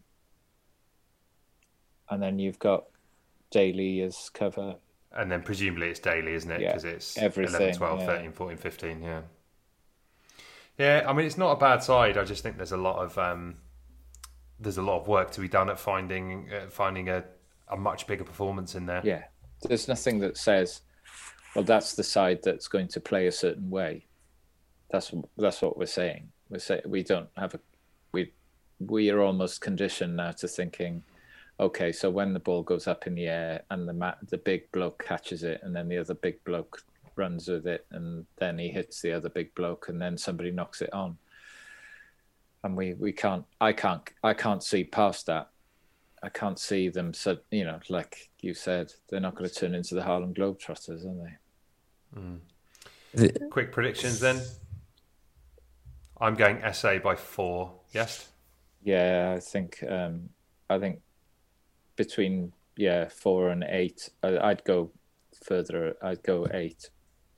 and then you've got Daly as cover. And then presumably it's daily, isn't it? Yeah, Because it's everything, eleven, twelve, yeah. thirteen, fourteen, fifteen, yeah. Yeah, I mean, it's not a bad side. I just think there's a lot of um, there's a lot of work to be done at finding uh, finding a, a much bigger performance in there. Yeah, there's nothing that says, well, that's the side that's going to play a certain way. That's that's what we're saying. We say we don't have a we we are almost conditioned now to thinking, okay, so when the ball goes up in the air and the ma- the big bloke catches it, and then the other big bloke runs with it, and then he hits the other big bloke, and then somebody knocks it on. And we, we can't, I can't, I can't see past that. I can't see them. So you know, like you said, they're not going to turn into the Harlem Globetrotters, are they? Mm. The- Quick predictions then. I'm going S A by four. Yes. Yeah, I think, um, I think between yeah four and eight, I, I'd go further. I'd go eight.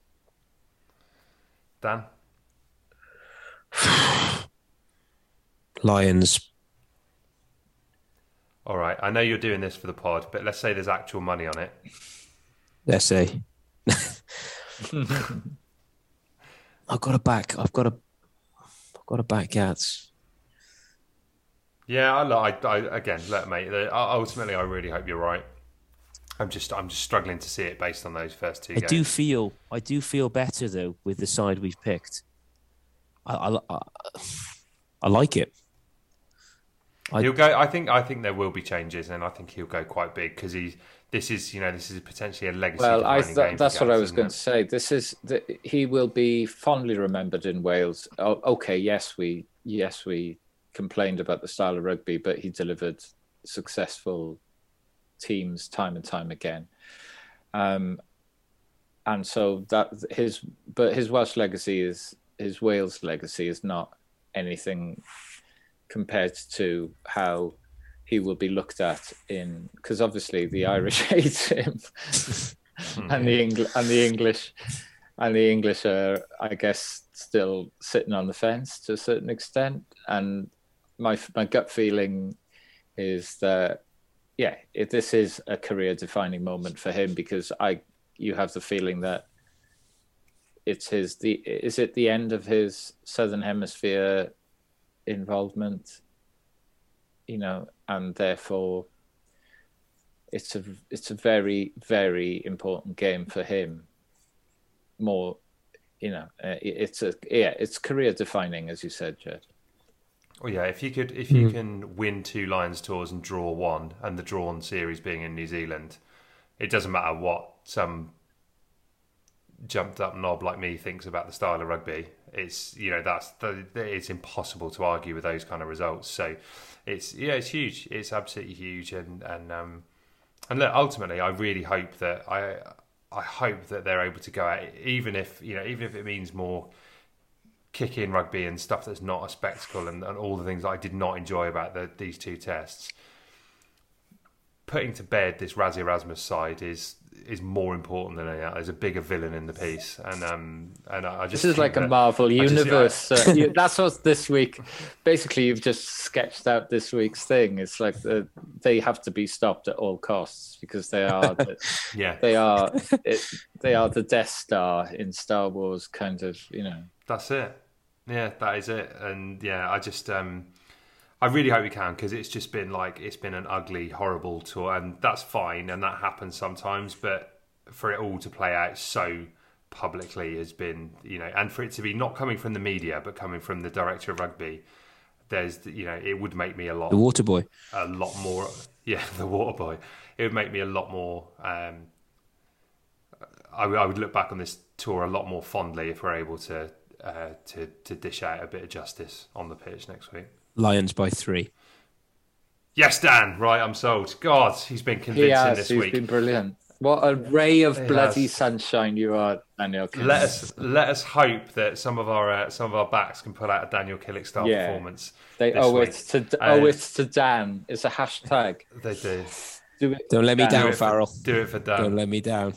Dan. Lions. All right. I know you're doing this for the pod, but let's say there's actual money on it. Let's say. I've got to back. I've got to. I've got to back Gats. Yeah, I, I, I again, look, mate. Ultimately, I really hope you're right. I'm just I'm just struggling to see it based on those first two I games. do feel I do feel better though with the side we've picked. I I, I, I like it. I, he'll go. I think I think there will be changes, and I think he'll go quite big because he. This is you know this is potentially a legacy. Well, I th- th- that's what I was going to say. This is the, he will be fondly remembered in Wales. Oh, okay, yes, we yes we complained about the style of rugby, but he delivered successful teams time and time again. Um, and so that his but his Welsh legacy is his Wales legacy is not anything compared to how he will be looked at in, because obviously the Irish hate him, and the Engl- and the English, and the English are, I guess, still sitting on the fence to a certain extent. And my my gut feeling is that, yeah, if this is a career-defining moment for him, because I, you have the feeling that it's his the is it the end of his Southern Hemisphere involvement, you know, and therefore it's a it's a very, very important game for him. More, you know, uh, it's a yeah, it's career defining, as you said, Jed. Well, yeah, if you could, if you mm. can win two Lions tours and draw one, and the drawn series being in New Zealand, it doesn't matter what some jumped up knob like me thinks about the style of rugby. It's you know that's it's impossible to argue with those kind of results. So it's yeah, it's huge. It's absolutely huge, and and um and look, ultimately, I really hope that I I hope that they're able to go out, even if you know even if it means more kick-in rugby and stuff that's not a spectacle, and, and all the things that I did not enjoy about the, these two tests. Putting to bed this Rassie Erasmus side is is more important than anything. There's a bigger villain in the piece, and um, and I just this is like that, a Marvel universe. Just, uh, you, that's what this week. Basically, you've just sketched out this week's thing. It's like the, they have to be stopped at all costs because they are, the, yeah, they are, it, they are the Death Star in Star Wars, kind of. You know, that's it. Yeah, that is it. And yeah, I just. Um, I really hope we can, because it's just been like it's been an ugly, horrible tour, and that's fine, and that happens sometimes. But for it all to play out so publicly has been, you know, and for it to be not coming from the media but coming from the director of rugby, there's, you know, it would make me a lot the water boy, a lot more, yeah, the water boy. It would make me a lot more. Um, I, I would look back on this tour a lot more fondly if we're able to uh, to to dish out a bit of justice on the pitch next week. Lions by three. Yes, Dan. Right, I'm sold. God, he's been convincing he has, this he's week. He's been brilliant. What a ray of he bloody has. sunshine you are, Daniel Killick. Let us let us hope that some of our uh, some of our backs can put out a Daniel Killick style yeah. performance. They this owe week. it to uh, owe it to Dan. It's a hashtag. They do. Do it. Don't let me Dan. down, do it Farrell. For, do it for Dan. Don't let me down.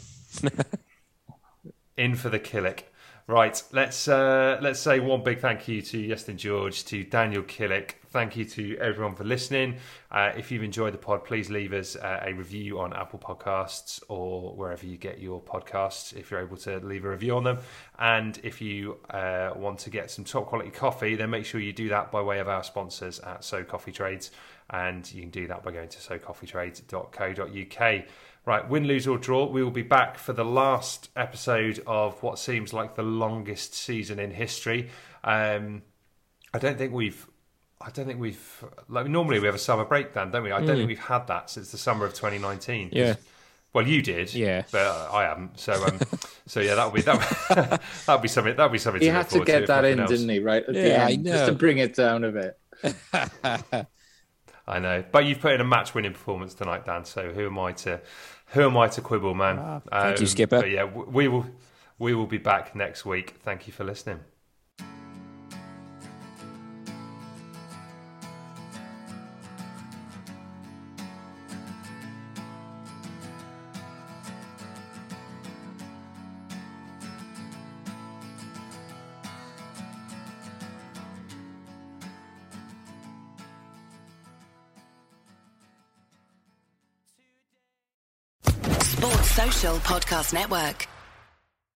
In for the Killick. Right, let's uh, let's say one big thank you to Iestyn George, to Daniel Killick. Thank you to everyone for listening. Uh, if you've enjoyed the pod, please leave us uh, a review on Apple Podcasts or wherever you get your podcasts, if you're able to leave a review on them. And if you uh, want to get some top quality coffee, then make sure you do that by way of our sponsors at So Coffee Trades. And you can do that by going to so coffee trades dot co dot uk. Right, win, lose or draw, we will be back for the last episode of what seems like the longest season in history. Um, I don't think we've, I don't think we've, like normally we have a summer breakdown, don't we? I don't mm. think we've had that since the summer of twenty nineteen. Yeah. Well, you did, yeah, but I haven't. So, um, so yeah, that'll be that. That'll be something. That'll be something. He to had to get that in, else. didn't he? Right at yeah, the end, I know. Just to bring it down a bit. I know, but you've put in a match-winning performance tonight, Dan. So who am I to, who am I to quibble, man? Ah, thank um, you, Skipper. But yeah, we will, we will be back next week. Thank you for listening. Social Podcast Network.